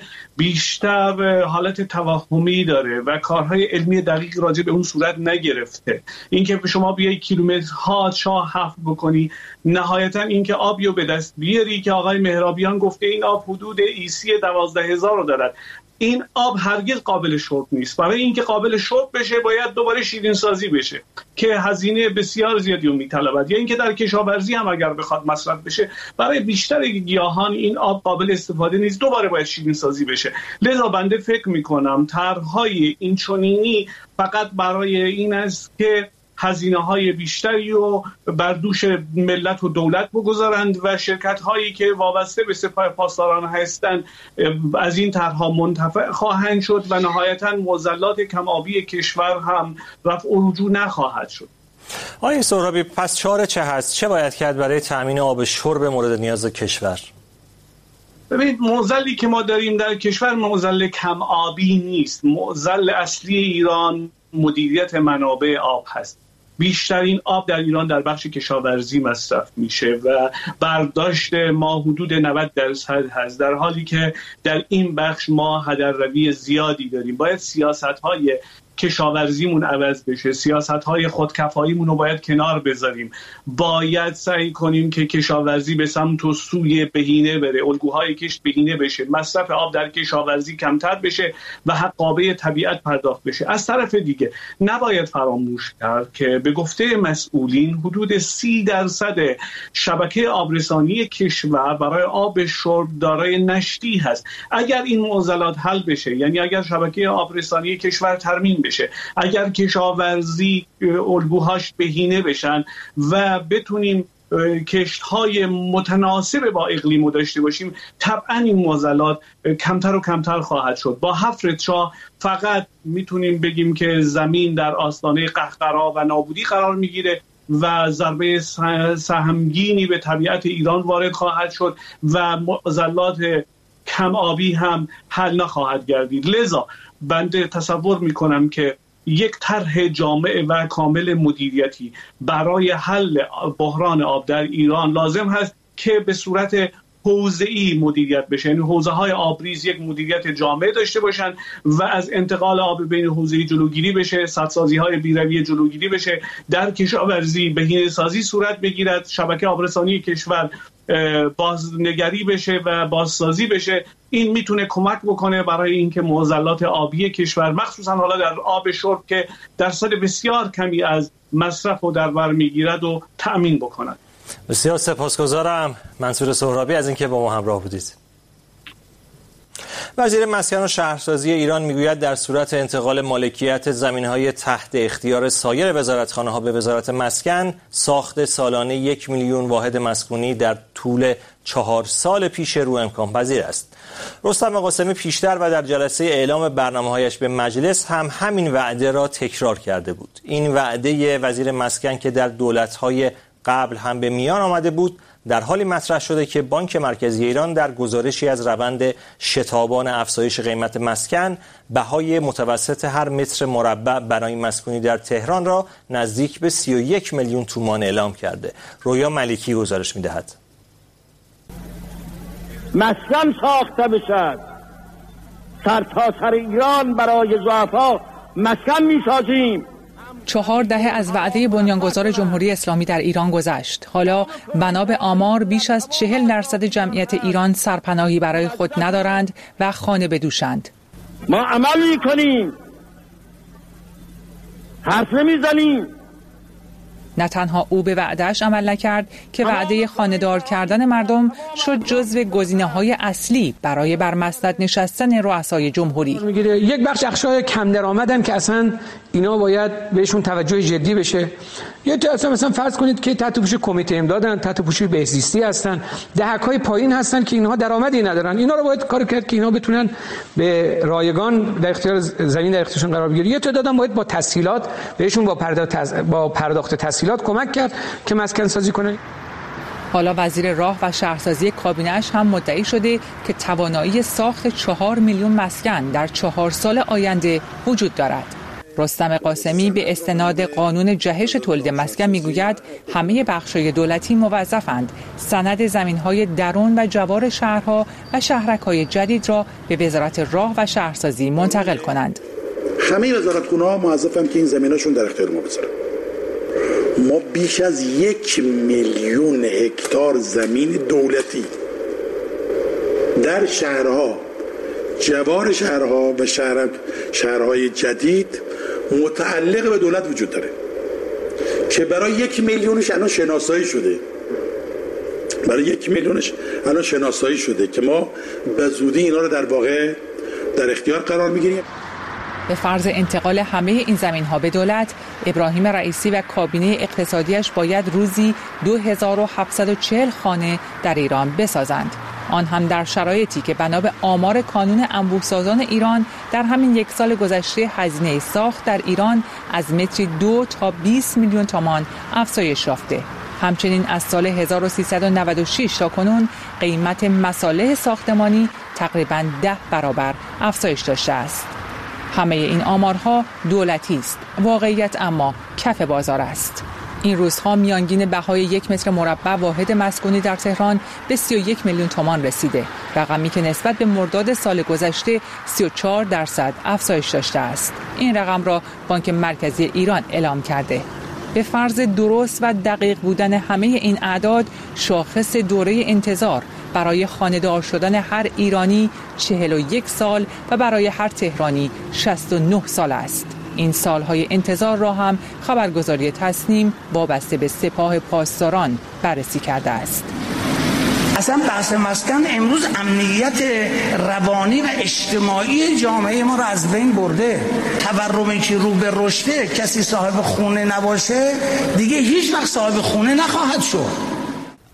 [SPEAKER 3] بیشتر حالت توهمی داره و کارهای علمی دقیق راجع به اون صورت نگرفته، اینکه شما بیای کیلومترها چاه حفر بکنی، نهایتا اینکه آبی رو به دست بیاری که آقای مهرابیان گفته این آب حدود ایسی دوازده هزار رو دارد، این آب هرگز قابل شرب نیست. برای اینکه قابل شرب بشه باید دوباره شیرین سازی بشه که هزینه بسیار زیادی رو میطلبد، یا اینکه در کشاورزی هم اگر بخواد مصرف بشه برای بیشتر گیاهان این آب قابل استفاده نیست، دوباره باید شیرین سازی بشه. لذا بنده فکر میکنم طرحهای این چنینی فقط برای این است که هزینه‌های بیشتری رو بر دوش ملت و دولت بگذارند و شرکت‌هایی که وابسته به سپاه پاسداران هستند از این طرح‌ها منتفع خواهند شد و نهایتاً معضلات کم‌آبی کشور هم رفع و رجوع نخواهد شد.
[SPEAKER 1] آقای سهرابی، پس چاره چه هست؟ چه باید کرد برای تامین آب شرب مورد نیاز کشور؟
[SPEAKER 3] ببینید معضلی که ما داریم در کشور معضل کم‌آبی نیست. معضل اصلی ایران مدیریت منابع آب هست. بیشترین آب در ایران در بخش کشاورزی مصرف میشه و برداشت ما حدود نود درصد هست، در حالی که در این بخش ما هدرروی زیادی داریم. باید سیاست‌های کشاورزیمون عوض بشه، سیاست‌های خودکفاییمون رو باید کنار بذاریم. باید سعی کنیم که کشاورزی به سمت و سوی بهینه بره، الگوهای کشت بهینه بشه، مصرف آب در کشاورزی کمتر بشه و حقابه طبیعت پرداخت بشه. از طرف دیگه نباید فراموش کرد که به گفته مسئولین حدود سی درصد شبکه آبرسانی کشور برای آب شرب دارای نشتی هست. اگر این معضلات حل بشه، یعنی اگر شبکه آبرسانی کشور ترمیم بشه، اگر کشاورزی الگوهاش بهینه بشن و بتونیم کشت‌های متناسب با اقلیم داشته باشیم، طبعاً این معضلات کمتر و کمتر خواهد شد. با حفر چاه فقط میتونیم بگیم که زمین در آستانه قهقرا و نابودی قرار میگیره و ضربه سهمگینی به طبیعت ایران وارد خواهد شد و معضلات کم آبی هم حل نخواهد گردید. لذا بنده تصور میکنم که یک طرح جامع و کامل مدیریتی برای حل بحران آب در ایران لازم هست که به صورت حوزه‌ای مدیریت بشه، یعنی حوزه‌های آبریز یک مدیریت جامع داشته باشن و از انتقال آب بین حوزه‌ای جلوگیری بشه، سدسازی‌های بیرویه جلوگیری بشه، در کشاورزی بهینه‌سازی صورت بگیرد، شبکه آبرسانی کشور بازنگری بشه و بازسازی بشه. این میتونه کمک بکنه برای اینکه معضلات آبی کشور مخصوصا حالا در آب شرب که درصد بسیار کمی از مصرف و در بر میگیرد و تأمین بکند.
[SPEAKER 1] بسیار سپاسگزارم منصور سهرابی از اینکه با ما همراه بودید. وزیر مسکن و شهرسازی ایران میگوید در صورت انتقال مالکیت زمین‌های تحت اختیار سایر وزارتخانه‌ها به وزارت مسکن، ساخت سالانه یک میلیون واحد مسکونی در طول چهار سال پیش رو امکان پذیر است. رستم قاسمی پیشتر و در جلسه اعلام برنامه‌هایش به مجلس هم همین وعده را تکرار کرده بود. این وعده وزیر مسکن که در دولت‌های قبل هم به میان آمده بود، در حالی مطرح شده که بانک مرکزی ایران در گزارشی از روند شتابان افزایش قیمت مسکن، بهای متوسط هر متر مربع بنای مسکونی در تهران را نزدیک به سی و یک میلیون تومان اعلام کرده. رویا ملیکی گزارش می‌دهد.
[SPEAKER 4] مسکن ساخته بشد، سرتاسر ایران برای ضعفا مسکن می‌سازیم.
[SPEAKER 16] چهار دهه از وعده بنیانگذار جمهوری اسلامی در ایران گذشت. حالا بنا به آمار بیش از چهل درصد جمعیت ایران سرپناهی برای خود ندارند و خانه بدوشند.
[SPEAKER 4] ما عمل می‌کنیم، حرف نمی‌زنیم.
[SPEAKER 16] نه تنها او به وعدهش عمل نکرد که وعده خانه‌دار کردن مردم شد جزو گزینه‌های اصلی برای بر مسند نشستن رؤسای جمهوری.
[SPEAKER 19] یک بخش اخشای کم درآمدن که اصلا اینا باید بهشون توجه جدی بشه. یا تو اصلا مثلا فرض کنید که تحت پوشش کمیته امدادن، تحت پوشش بهزیستی هستن، دهک‌های پایین هستن که اینها درآمدی ندارن. اینا رو باید کار کرد که اینا بتونن به رایگان در اختیار زمین در اختیارشون قرار بگیره. یا تعدادم باید با تسهیلات بهشون با پرداخت با پرداخت تسهیلات کمک کرد که مسکن سازی کنه.
[SPEAKER 16] حالا وزیر راه و شهرسازی کابینه‌اش هم مدعی شده که توانایی ساخت چهار میلیون مسکن در چهار سال آینده وجود دارد. رستم قاسمی به استناد قانون جهش تولید مسکن میگوید همه بخش‌های دولتی موظفند سند زمین‌های درون و جوار شهرها و شهرک‌های جدید را به وزارت راه و شهرسازی منتقل کنند.
[SPEAKER 23] همه وزارتخونه‌ها موظفن که این زمیناشون در اختیار ما بذارن. ما بیش از یک میلیون هکتار زمین دولتی در شهرها، جوار شهرها و شهر شهرهای جدید متعلق به دولت وجود داره که برای یک میلیونش الان شناسایی شده برای یک میلیونش الان شناسایی شده که ما به زودی اینا رو در واقع در اختیار قرار میگیریم.
[SPEAKER 16] به فرض انتقال همه این زمین‌ها به دولت، ابراهیم رئیسی و کابینه اقتصادیش باید روزی دو هزار و هفتصد و چهل خانه در ایران بسازند. آن هم در شرایطی که بنا به آمار کانون انبوه‌سازان ایران در همین یک سال گذشته هزینه ساخت در ایران از متری دو تا بیست میلیون تومان افزایش یافته. همچنین از سال هزار و سیصد و نود و شش تا کنون قیمت مصالح ساختمانی تقریباً ده برابر افزایش داشته است. همه این آمارها دولتی است، واقعیت اما کف بازار است. این روزها میانگین بهای یک متر مربع واحد مسکونی در تهران به سی و یک میلیون تومان رسیده، رقمی که نسبت به مرداد سال گذشته سی و چهار درصد افزایش داشته است. این رقم را بانک مرکزی ایران اعلام کرده. به فرض درست و دقیق بودن همه این اعداد، شاخص دوره انتظار برای خانه‌دار شدن هر ایرانی چهل و یک سال و برای هر تهرانی شصت و نه سال است. این سالهای انتظار را هم خبرگزاری تصنیم وابسته به سپاه پاسداران بررسی کرده است.
[SPEAKER 24] اصلا بحث مسکن امروز امنیت روانی و اجتماعی جامعه ما را از بین برده. تورمی که رو به رشده، کسی صاحب خونه نباشه دیگه هیچ وقت صاحب خونه نخواهد شد.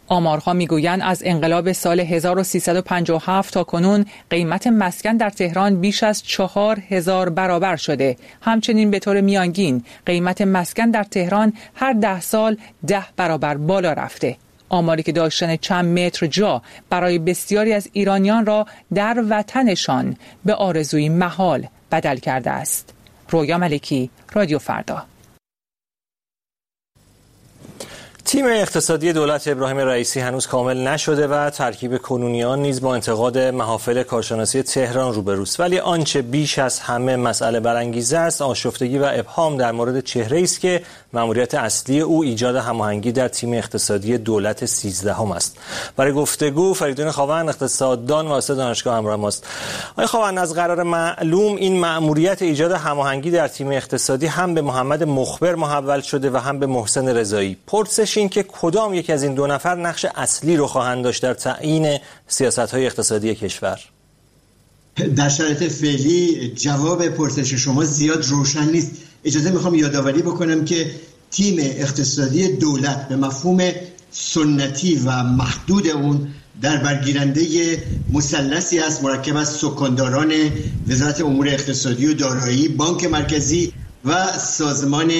[SPEAKER 16] آمارها میگویند از انقلاب سال هزار و سیصد و پنجاه و هفت تا کنون قیمت مسکن در تهران بیش از چهار هزار برابر شده. همچنین به طور میانگین قیمت مسکن در تهران هر ده سال ده برابر بالا رفته. آماری که داشتن چند متر جا برای بسیاری از ایرانیان را در وطنشان به آرزوی محال بدل کرده است. رویا ملکی، رادیو فردا.
[SPEAKER 1] تیم اقتصادی دولت ابراهیم رئیسی هنوز کامل نشده و ترکیب کنونیان نیز با انتقاد محافل کارشناسی تهران روبروست، ولی آنچه بیش از همه مسئله برانگیز است آشفتگی و ابهام در مورد چهره‌ای است که مأموریت اصلی او ایجاد هماهنگی در تیم اقتصادی دولت سیزدهم است. برای گفتگو فریدون خاوند، اقتصاددان و استاد دانشگاه همراه ماست. آقای خاوند، از قرار معلوم این مأموریت ایجاد هماهنگی در تیم اقتصادی هم به محمد مخبر محول شده و هم به محسن رضایی. پرسش این که کدام یک از این دو نفر نقش اصلی رو خواهند داشت در تعیین سیاست‌های اقتصادی کشور؟
[SPEAKER 2] در شرایط فعلی جواب پرسش شما زیاد روشن نیست. اجازه میخوام یادآوری بکنم که تیم اقتصادی دولت به مفهوم سنتی و محدود اون در برگیرنده مثلثی است مرکب از سکانداران وزارت امور اقتصادی و دارایی، بانک مرکزی و سازمان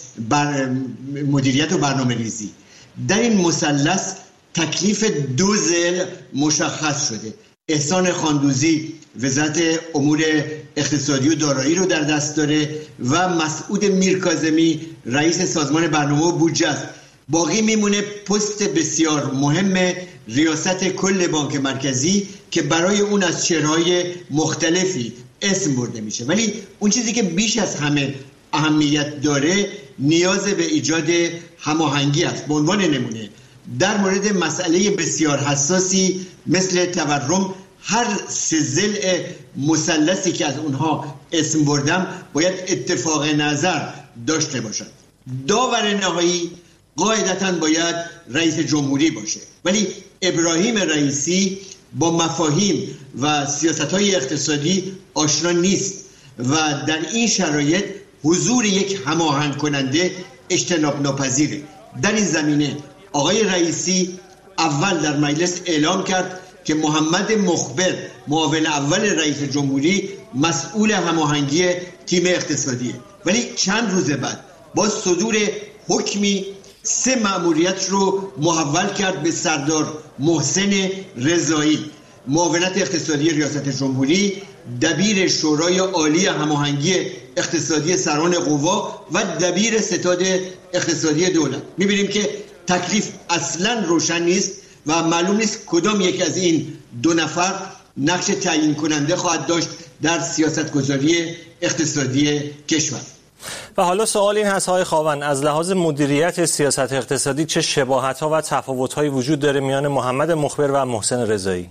[SPEAKER 2] بر مدیریت و برنامه‌ریزی. در این مثلث تکلیف دو ضلع مشخص شده. احسان خاندوزی وزارت امور اقتصادی و دارایی رو در دست داره و مسعود میرکاظمی رئیس سازمان برنامه و بودجه است. باقی میمونه پست بسیار مهم ریاست کل بانک مرکزی که برای اون از چهره‌های مختلفی اسم برده میشه، ولی اون چیزی که بیش از همه اهمیت داره نیاز به ایجاد هماهنگی است. به عنوان نمونه در مورد مسئله بسیار حساسی مثل تورم، هر سه ضلع مثلثی که از اونها اسم بردم باید اتفاق نظر داشته باشد. داور نهایی قاعدتاً باید رئیس جمهوری باشه، ولی ابراهیم رئیسی با مفاهیم و سیاست‌های اقتصادی آشنا نیست و در این شرایط حضور یک هماهنگ کننده اجتناب ناپذیره. در این زمینه آقای رئیسی اول در مجلس اعلام کرد که محمد مخبر معاون اول رئیس جمهوری مسئول هماهنگی تیم اقتصادیه، ولی چند روز بعد با صدور حکمی سه مأموریت رو محول کرد به سردار محسن رضایی، معاونت اقتصادی ریاست جمهوری، دبیر شورای عالی هماهنگی اقتصادی سران قوا و دبیر ستاد اقتصادی دولت. می‌بینیم که تکلیف اصلاً روشن نیست و معلوم نیست کدام یک از این دو نفر نقش تعیین کننده خواهد داشت در سیاستگذاری اقتصادی کشور.
[SPEAKER 1] و حالا سوال این هست آقای خاوند، از لحاظ مدیریت سیاست اقتصادی چه شباهت‌ها و تفاوت‌هایی وجود داره میان محمد مخبر و محسن رضایی؟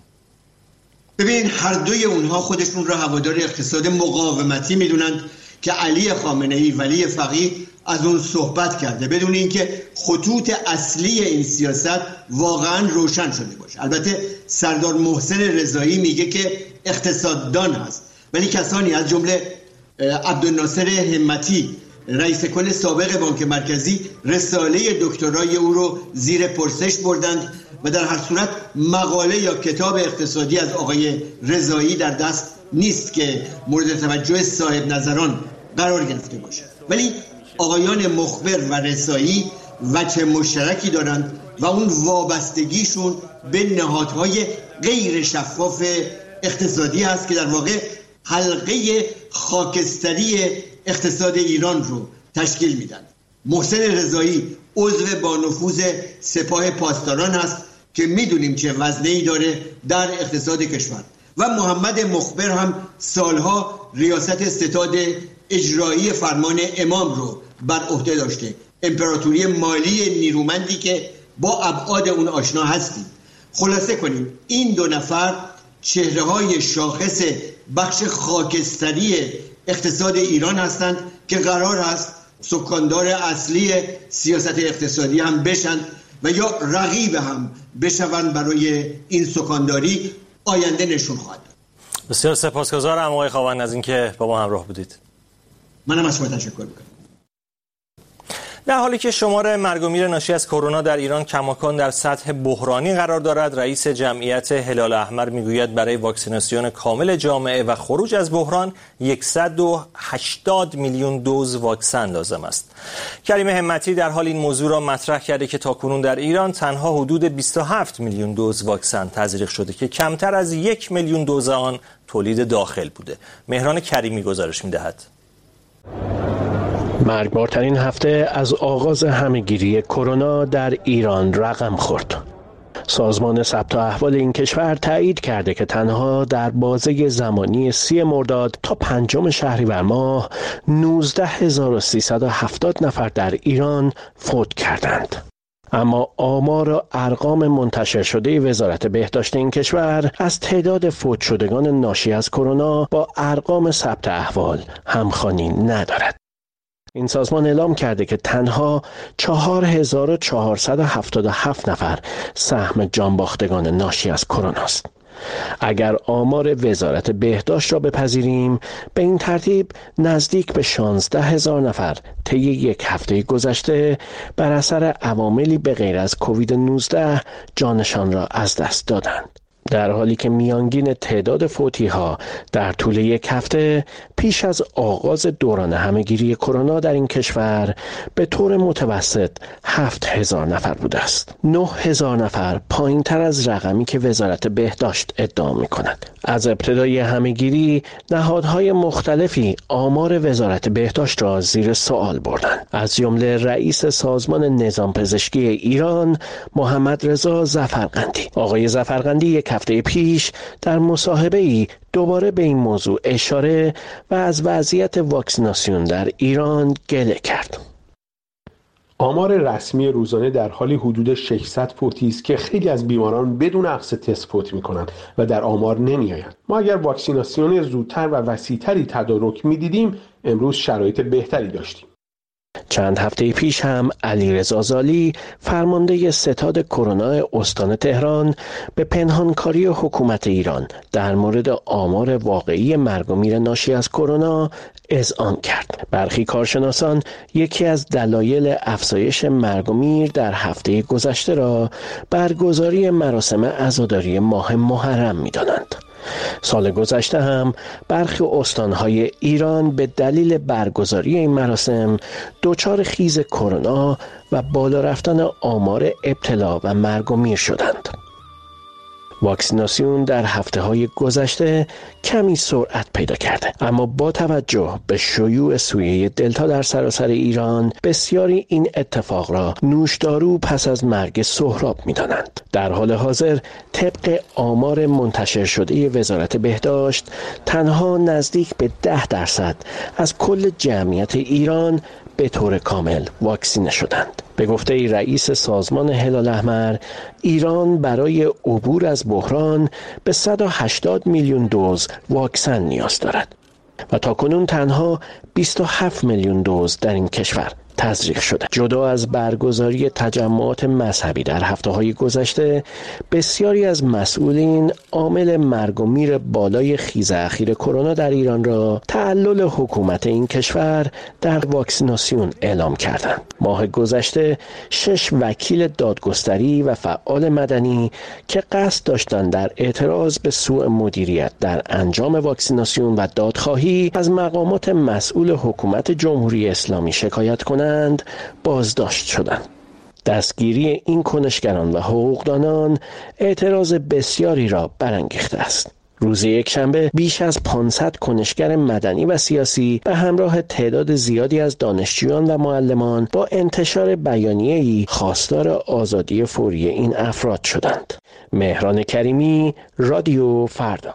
[SPEAKER 2] ببین، هر دوی اونها خودشون را هوادار اقتصاد مقاومتی میدونند که علی خامنه‌ای ولی فقیه از اون صحبت کرده بدون اینکه خطوط اصلی این سیاست واقعا روشن شده باشه. البته سردار محسن رضایی میگه که اقتصاددان هست، ولی کسانی از جمله عبدالناصر همتی رئیس کل سابق بانک مرکزی رساله دکترای او رو زیر پرسش بردند و در هر صورت مقاله یا کتاب اقتصادی از آقای رضایی در دست نیست که مورد توجه صاحب نظران قرار گرفته باشه. ولی آقایان مخبر و رضایی وجه مشترکی دارند و اون وابستگیشون به نهادهای غیر شفاف اقتصادی هست که در واقع حلقه خاکستری اقتصاد ایران رو تشکیل میدن. محسن رضایی عضو با نفوذ سپاه پاسداران هست که میدونیم چه وزنه‌ای داره در اقتصاد کشور و محمد مخبر هم سالها ریاست ستاد اجرایی فرمان امام رو بر عهده داشته، امپراتوری مالی نیرومندی که با ابعاد اون آشنا هستیم. خلاصه کنیم این دو نفر چهره‌های شاخص بخش خاکستری اقتصاد ایران هستند که قرار است سکاندار اصلی سیاست اقتصادی هم بشن و یا رقیب هم بشوند. برای این سکانداری آینده نشون خواهد داد.
[SPEAKER 1] بسیار سپاسگزارم آقای خاوند از اینکه با ما همراه بودید.
[SPEAKER 2] منم از شما تشکر می‌کنم.
[SPEAKER 1] در حالی که شمار مرگ و میر ناشی از کرونا در ایران کماکان در سطح بحرانی قرار دارد، رئیس جمعیت هلال احمر میگوید برای واکسیناسیون کامل جامعه و خروج از بحران صد و هشتاد میلیون دوز واکسن لازم است. کریم همتی در حال این موضوع را مطرح کرده که تاکنون در ایران تنها حدود بیست و هفت میلیون دوز واکسن تزریق شده که کمتر از یک میلیون دوز آن تولید داخل بوده. مهران کریمی گزارش می‌دهد.
[SPEAKER 5] مرگبارترین هفته از آغاز همه‌گیری کرونا در ایران رقم خورد. سازمان ثبت احوال این کشور تایید کرده که تنها در بازه زمانی سی مرداد تا پنجم شهریور ماه نوزده هزار و سیصد و هفتاد نفر در ایران فوت کردند. اما آمار و ارقام منتشر شده وزارت بهداشت این کشور از تعداد فوت شدگان ناشی از کرونا با ارقام ثبت احوال همخوانی ندارد. این سازمان اعلام کرده که تنها چهار هزار و چهارصد و هفتاد و هفت نفر سهم جانباختگان ناشی از کرونا است. اگر آمار وزارت بهداشت را بپذیریم، به این ترتیب نزدیک به شانزده هزار نفر طی یک هفته گذشته بر اثر عواملی به غیر از کووید نوزده جانشان را از دست دادند. در حالی که میانگین تعداد فوتی‌ها در طول یک هفته پیش از آغاز دوران همه‌گیری کرونا در این کشور به طور متوسط هفت هزار نفر بوده است. نه هزار نفر پایین‌تر از رقمی که وزارت بهداشت ادعا می‌کند. از ابتدای همه‌گیری نهادهای مختلفی آمار وزارت بهداشت را زیر سوال بردند. از جمله رئیس سازمان نظام پزشکی ایران محمد رضا ظفرقندی. آقای ظفرقندی یک هفته پیش در مصاحبه‌ای دوباره به این موضوع اشاره و از وضعیت واکسیناسیون در ایران گله کرد.
[SPEAKER 6] آمار رسمی روزانه در حال حدود ششصد فوتی است که خیلی از بیماران بدون اخذ تست فوت می‌کنند و در آمار نمی‌آیند. ما اگر واکسیناسیون زودتر و وسیع‌تری تدارک می‌دیدیم، امروز شرایط بهتری داشتیم.
[SPEAKER 5] چند هفته پیش هم علیرضا زالی فرمانده ستاد کرونا استان تهران به پنهانکاری حکومت ایران در مورد آمار واقعی مرگ و میر ناشی از کرونا اذعان کرد. برخی کارشناسان یکی از دلایل افزایش مرگ و میر در هفته گذشته را برگزاری مراسم عزاداری ماه محرم می‌دانند. سال گذشته هم برخی استانهای ایران به دلیل برگزاری این مراسم دچار خیز کرونا و بالا رفتن آمار ابتلا و مرگ و میر شدند. واکسیناسیون در هفته‌های گذشته کمی سرعت پیدا کرده، اما با توجه به شیوع سویه دلتا در سراسر ایران بسیاری این اتفاق را نوشدارو پس از مرگ سهراب می‌دانند. در حال حاضر طبق آمار منتشر شده وزارت بهداشت تنها نزدیک به ده درصد از کل جمعیت ایران به طور کامل واکسینه شدند. به گفته رئیس سازمان هلال احمر، ایران برای عبور از بحران به صد و هشتاد میلیون دوز واکسن نیاز دارد و تاکنون تنها بیست و هفت میلیون دوز در این کشور تزریق شده. جدا از برگزاری تجمعات مذهبی در هفته‌های گذشته، بسیاری از مسئولین عامل مرگ و میر بالای خیز اخیر کرونا در ایران را تعلل حکومت این کشور در واکسیناسیون اعلام کردند. ماه گذشته شش وکیل دادگستری و فعال مدنی که قصد داشتند در اعتراض به سوء مدیریت در انجام واکسیناسیون و دادخواهی از مقامات مسئول حکومت جمهوری اسلامی شکایت کنند بازداشت شدند. دستگیری این کنشگران و حقوقدانان اعتراض بسیاری را برانگیخته است. روز یکشنبه بیش از پانصد کنشگر مدنی و سیاسی به همراه تعداد زیادی از دانشجویان و معلمان با انتشار بیانیه‌ای خواستار آزادی فوری این افراد شدند. مهران کریمی، رادیو فردا.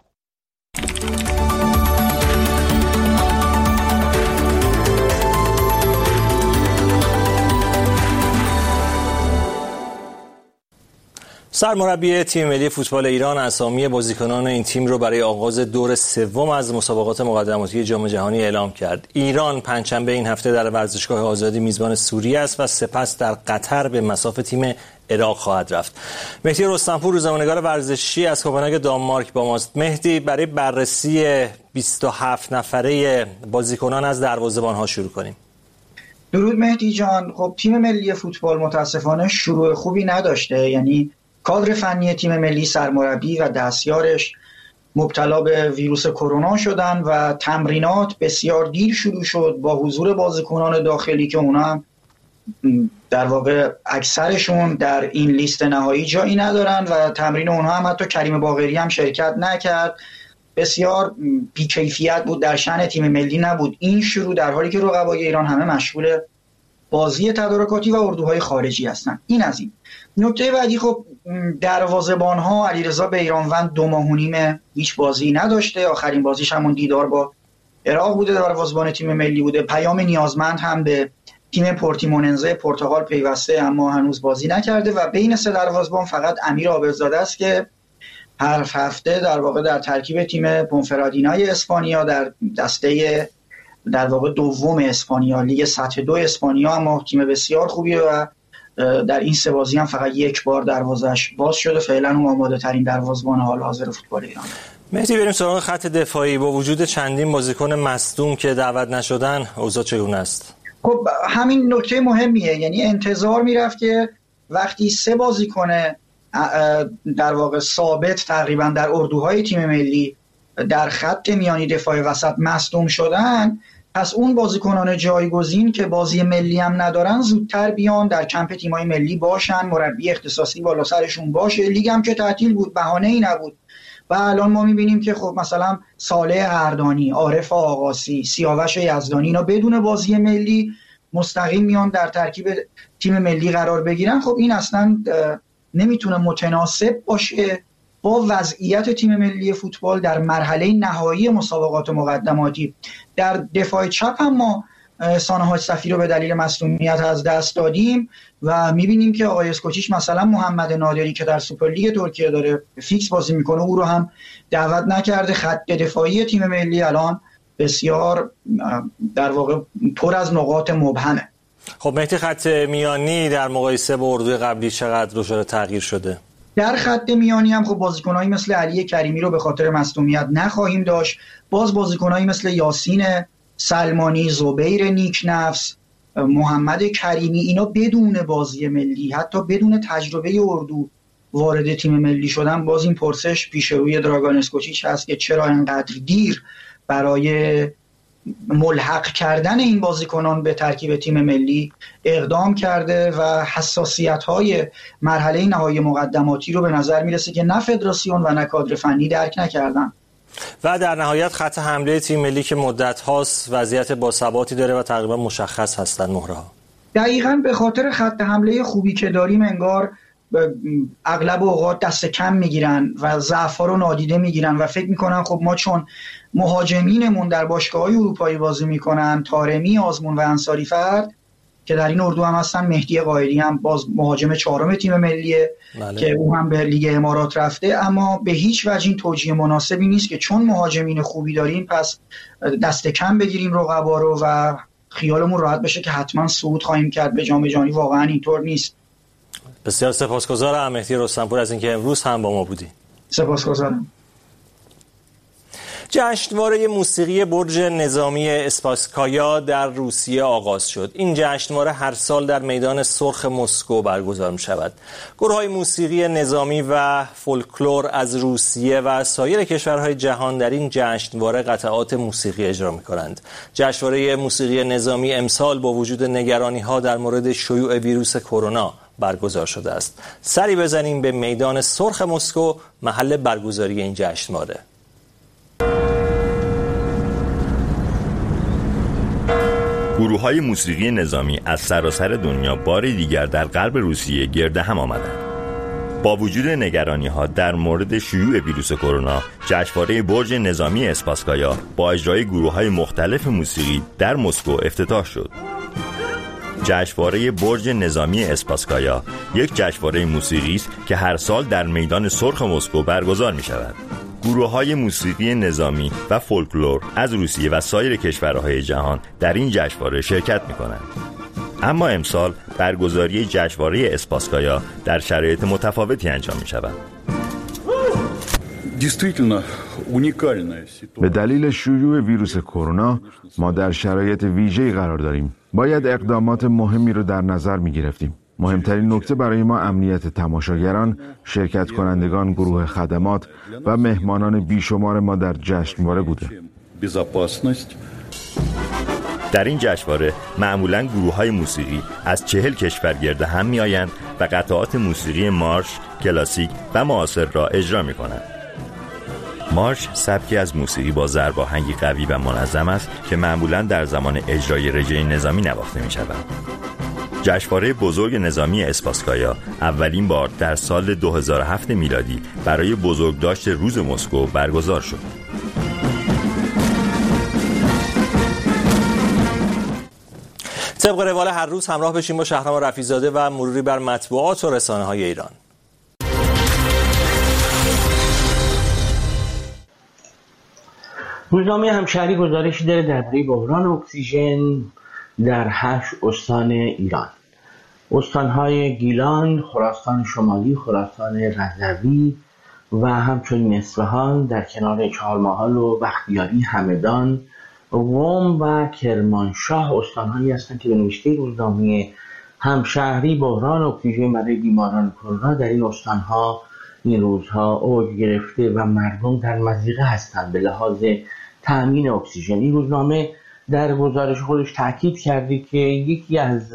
[SPEAKER 1] سرمربی تیم ملی فوتبال ایران اسامی بازیکنان این تیم رو برای آغاز دور سوم از مسابقات مقدماتی جام جهانی اعلام کرد. ایران پنجشنبه این هفته در ورزشگاه آزادی میزبان سوریه است و سپس در قطر به مصاف تیم عراق خواهد رفت. مهدی رستمپور، روزنامه‌نگار ورزشی از کوپنهاگ دانمارک با ماست. مهدی، برای بررسی بیست و هفت نفره بازیکنان از دروازه‌بان‌ها شروع کنیم.
[SPEAKER 7] درود مهدی جان. خب تیم ملی فوتبال متاسفانه شروع خوبی نداشته، یعنی کادر فنی تیم ملی، سرمربی و دستیارش مبتلا به ویروس کرونا شدن و تمرینات بسیار دیر شروع شد با حضور بازیکنان داخلی که اونا هم در واقع اکثرشون در این لیست نهایی جایی ندارن و تمرین اونها هم حتی کریم باقری هم شرکت نکرد. بسیار بی‌کیفیت بود، در شأن تیم ملی نبود این شروع، در حالی که رقبای ایران همه مشغول بازی تدارکاتی و اردوهای خارجی هستن. این از این. نکته بعدی، خب دروازه‌بان‌ها علیرضا بیرانوند دو ماه و نیم هیچ بازی نداشته، آخرین بازیش همون دیدار با عراق بوده، دروازه‌بان تیم ملی بوده. پیام نیازمند هم به تیم پورتیموننزه پرتغال پیوسته اما هنوز بازی نکرده و بین سه دروازه‌بان فقط امیر عابدزاده است که هر هفته در واقع در ترکیب تیم پونفرادینای اسپانیا در دسته در واقع دوم اسپانیا، لیگ سطح دو اسپانیا، اما تیم بسیار خوبیه و در این سه بازی هم فقط یک بار دروازش باز شده. فعلا اون آماده ترین دروازه‌بان حال حاضر فوتبال ایران.
[SPEAKER 1] مهدی بریم سراغ خط دفاعی. با وجود چندین بازیکن مصدوم که دعوت نشدن، اوضاع چگونه است؟
[SPEAKER 7] خب همین نکته مهمیه، یعنی انتظار میرفت که وقتی سه بازیکن در واقع ثابت تقریبا در اردوهای تیم ملی در خط میانی دفاع وسط مصدوم شدن، پس اون بازیکنان جایگزین که بازی ملی هم ندارن زودتر بیان در کمپ تیمای ملی باشن، مربی اختصاصی بالا سرشون باشه. لیگ هم که تعطیل بود، بهانه‌ای نبود. و الان ما میبینیم که خب مثلا صالح اردانی، عارف آقاسی، سیاوش یزدانی اینا بدون بازی ملی مستقیم میان در ترکیب تیم ملی قرار بگیرن. خب این اصلا نمیتونه متناسب باشه با وضعیت تیم ملی فوتبال در مرحله نهایی مسابقات مقدماتی. در دفاع چپ هم ما احسان حاج صفی رو به دلیل مصدومیت از دست دادیم و میبینیم که آقای اسکوچیچ مثلا محمد نادری که در سوپرلیگ ترکیه داره فیکس بازی میکنه او رو هم دعوت نکرده. خط دفاعی تیم ملی الان بسیار در واقع پر از نقاط مبهمه.
[SPEAKER 1] خب مهدی خط میانی در مقایسه با اردوی قبلی چقدر دچار تغییر شده؟
[SPEAKER 7] در خط میانی هم خب بازیکنایی مثل علی کریمی رو به خاطر مصدومیت نخواهیم داشت. باز بازیکنایی مثل یاسین سلمانی، زبیر نیکنفس، محمد کریمی اینا بدون بازی ملی، حتی بدون تجربه اردو وارد تیم ملی شدن. باز این پرسش پیش روی دراگان اسکوچیچ هست که چرا اینقدر دیر برای ملحق کردن این بازیکنان به ترکیب تیم ملی اقدام کرده و حساسیت‌های مرحله نهایی مقدماتی رو به نظر میرسه که نه فدراسیون و نه کادر فنی درک نکردن.
[SPEAKER 1] و در نهایت خط حمله تیم ملی که مدت هاست وضعیت باثباتی داره و تقریبا مشخص هستن مهره‌ها.
[SPEAKER 7] دقیقاً به خاطر خط حمله خوبی که داریم انگار اغلب اوقات دست کم میگیرن و ضعف‌ها رو نادیده میگیرن و فکر میکنن خب ما چون مهاجمینمون در باشگاه‌های اروپایی بازی میکنن، طارمی، آزمون و انصاری فرد که در این اردو هم هستن، مهدی قائدی هم باز مهاجم چهارم تیم ملیه بله. که او هم به لیگ امارات رفته، اما به هیچ وجه این توجیه مناسبی نیست که چون مهاجمین خوبی داریم پس دست کم بگیریم رقبا رو و خیالمون راحت بشه که حتما صعود خواهیم کرد به جام جهانی. واقعا اینطور نیست.
[SPEAKER 1] بسیار سپاسگزارم مهدی رستمپور از اینکه امروز هم با ما بودی.
[SPEAKER 7] سپاسگزارم.
[SPEAKER 1] جشنواره موسیقی برج نظامی اسپاسکایا در روسیه آغاز شد. این جشنواره هر سال در میدان سرخ مسکو برگزار می شود. گروه‌های موسیقی نظامی و فولکلور از روسیه و سایر کشورهای جهان در این جشنواره قطعات موسیقی اجرا می کنند. جشنواره موسیقی نظامی امسال با وجود نگرانی‌ها در مورد شیوع ویروس کرونا برگزار شده است. سری بزنیم به میدان سرخ مسکو، محل برگزاری این جشنواره.
[SPEAKER 9] گروه‌های موسیقی نظامی از سراسر دنیا بار دیگر در غرب روسیه گرد هم آمدند. با وجود نگرانی‌ها در مورد شیوع ویروس کرونا، جشنواره برج نظامی اسپاسکایا با اجرای گروه‌های مختلف موسیقی در مسکو افتتاح شد. جشنواره برج نظامی اسپاسکایا یک جشنواره موسیقی است که هر سال در میدان سرخ مسکو برگزار می‌شود. گروه‌های موسیقی نظامی و فولکلور از روسیه و سایر کشورهای جهان در این جشنواره شرکت می‌کنند. اما امسال برگزاری جشنواره اسپاسکایا در شرایط متفاوتی انجام می‌شود.
[SPEAKER 10] به دلیل شیوع ویروس کرونا ما در شرایط ویژه‌ای قرار داریم. باید اقدامات مهمی رو در نظر می گرفتیم. مهمترین نکته برای ما امنیت تماشاگران، شرکت کنندگان گروه خدمات و مهمانان بیشمار ما در جشنواره بوده.
[SPEAKER 9] در این جشنواره معمولاً گروه‌های موسیقی از چهل کشور گرد هم می‌آیند و قطعات موسیقی مارش، کلاسیک و معاصر را اجرا می‌کنند. مارش سبکی از موسیقی با ضرباهنگی قوی و منظم است که معمولاً در زمان اجرای رژه نظامی نواخته می‌شود. جشنواره بزرگ نظامی اسپاسکایا اولین بار در سال دو هزار و هفت میلادی برای بزرگداشت روز مسکو برگزار شد.
[SPEAKER 1] طبق روال هر روز همراه بشیم با شهرام رفیع‌زاده و مروری بر مطبوعات و رسانه‌های ایران.
[SPEAKER 11] روزنامه همشهری گزارشی داره درباره بحران اکسیژن در هشت استان ایران. استانهای گیلان، خراسان شمالی، خراسان رضوی و همچنین اصفهان در کنار چهارمحال و بختیاری، همدان، قم و کرمانشاه استانهایی هستند که به نوشته روزنامه همشهری بحران اکسیژن برای بیماران کرونا در این استانها این روزها اوج گرفته و مردم در مضیقه هستند به لحاظ تأمین اکسیژن. این روزنامه در گزارش خودش تاکید کرده که یکی از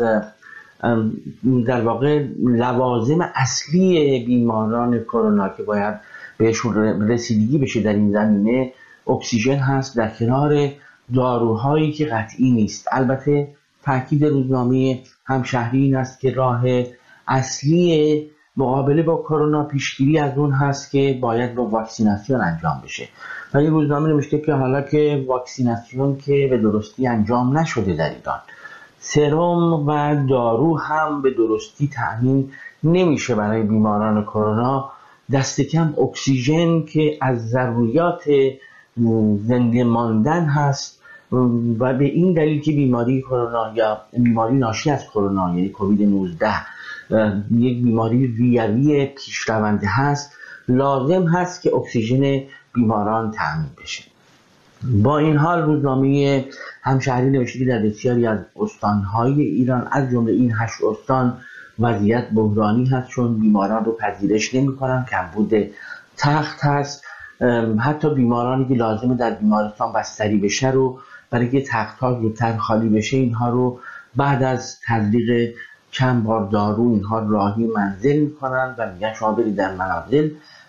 [SPEAKER 11] در واقع لوازم اصلی بیماران کرونا که باید بهشون رسیدگی بشه در این زمینه اکسیژن هست، در کنار داروهایی که قطعی نیست. البته تاکید روزنامه همشهری این است که راه اصلی مقابله با کرونا پیشگیری از اون هست که باید با واکسیناسیون انجام بشه. ولی روزنامه نوشته که حالا که واکسیناسیون که به درستی انجام نشده در ایران، سرم و دارو هم به درستی تأمین نمیشه برای بیماران کرونا، دست کم اکسیژن که از ضروریات زنده ماندن هست و به این دلیل که بیماری کرونا یا بیماری ناشی از کرونا یعنی کووید نوزده یک بیماری ریوی پیشرونده هست، لازم هست که اکسیژن بیماران تأمین بشه. با این حال روزنامه همشهری نوشته که در بسیاری از استانهای ایران از جمله این هشت استان وضعیت بحرانی هست، چون بیماران رو پذیرش نمی‌کنن، کمبود تخت هست. حتی بیمارانی که لازمه در بیمارستان بستری بشه رو برای که تخت‌ها زودتر خالی بشه، اینها رو بعد از تزریق چند بار دارو اینها راهی منزل میکنن و میگن شما برید در منازل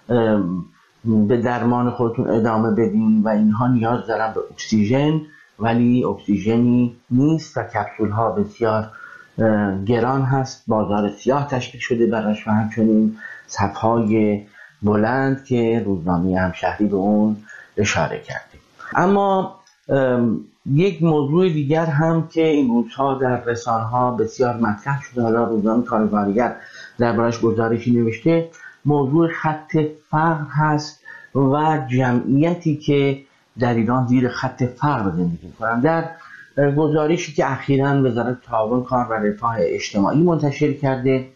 [SPEAKER 11] به درمان خودتون ادامه بدین و اینها نیاز دارن به اکسیژن ولی اکسیژنی نیست و کپسول ها بسیار گران هست، بازار سیاه تشکیل شده براش و همچنین صفهای بلند که روزنامه همشهری به اون اشاره کرده. اما یک موضوع دیگر هم که این روزها در رسانه‌ها بسیار مطرح شده، حالا روزنامه کارگرگر دربارش گزارشی نوشته، موضوع خط فقر هست و جمعیتی که در ایران زیر خط فقر زندگی می‌کنند. در گزارشی که اخیراً وزارت تعاون کار و رفاه اجتماعی منتشر کرده،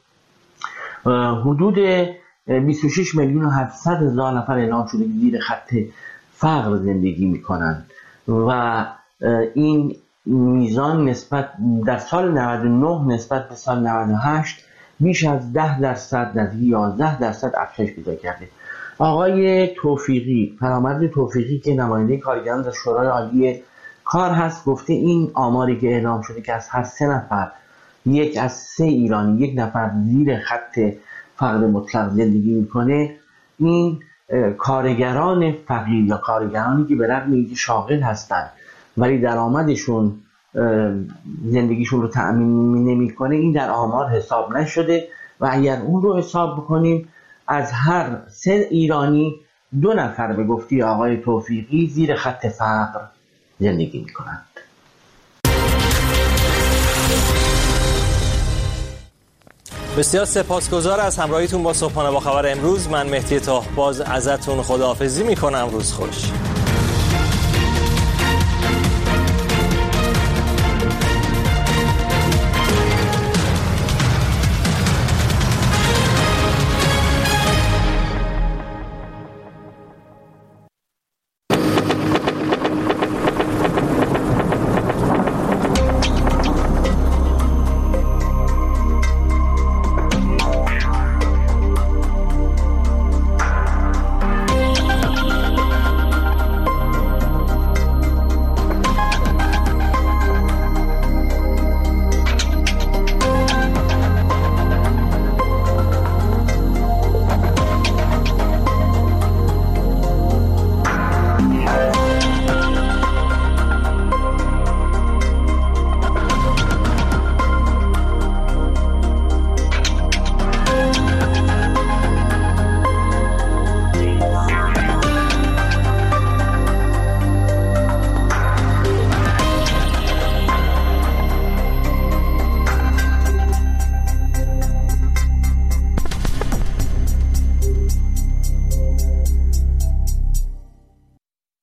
[SPEAKER 11] حدود بیست و شش میلیون و هفتصد هزار نفر اعلام شده که زیر خط فقر زندگی می‌کنند و این میزان نسبت در سال نود و نه نسبت به سال نود و هشت بیش از ده درصد نزدیک یازده درصد افزایش پیدا کرده. آقای توفیقی، فرامرد توفیقی که نماینده کارگران در شورای عالی کار هست، گفته این آماری که اعلام شده که از هر سه نفر یک از سه ایرانی یک نفر زیر خط فقر مطلق زندگی میکنه، این کارگران فقیر یا کارگرانی که به رغم اینکه شاغل هستند ولی درآمدشون زندگیشون رو تأمین نمی‌کنه، این در آمار حساب نشده و اگر اون رو حساب بکنیم از هر سه ایرانی دو نفر به گفته آقای توفیقی زیر خط فقر زندگی می‌کنند.
[SPEAKER 1] بسیار سپاسگزار از همراهیتون با صبحانه با خبر امروز. من مهدی تاهباز ازتون خداحافظی می‌کنم. روز خوش.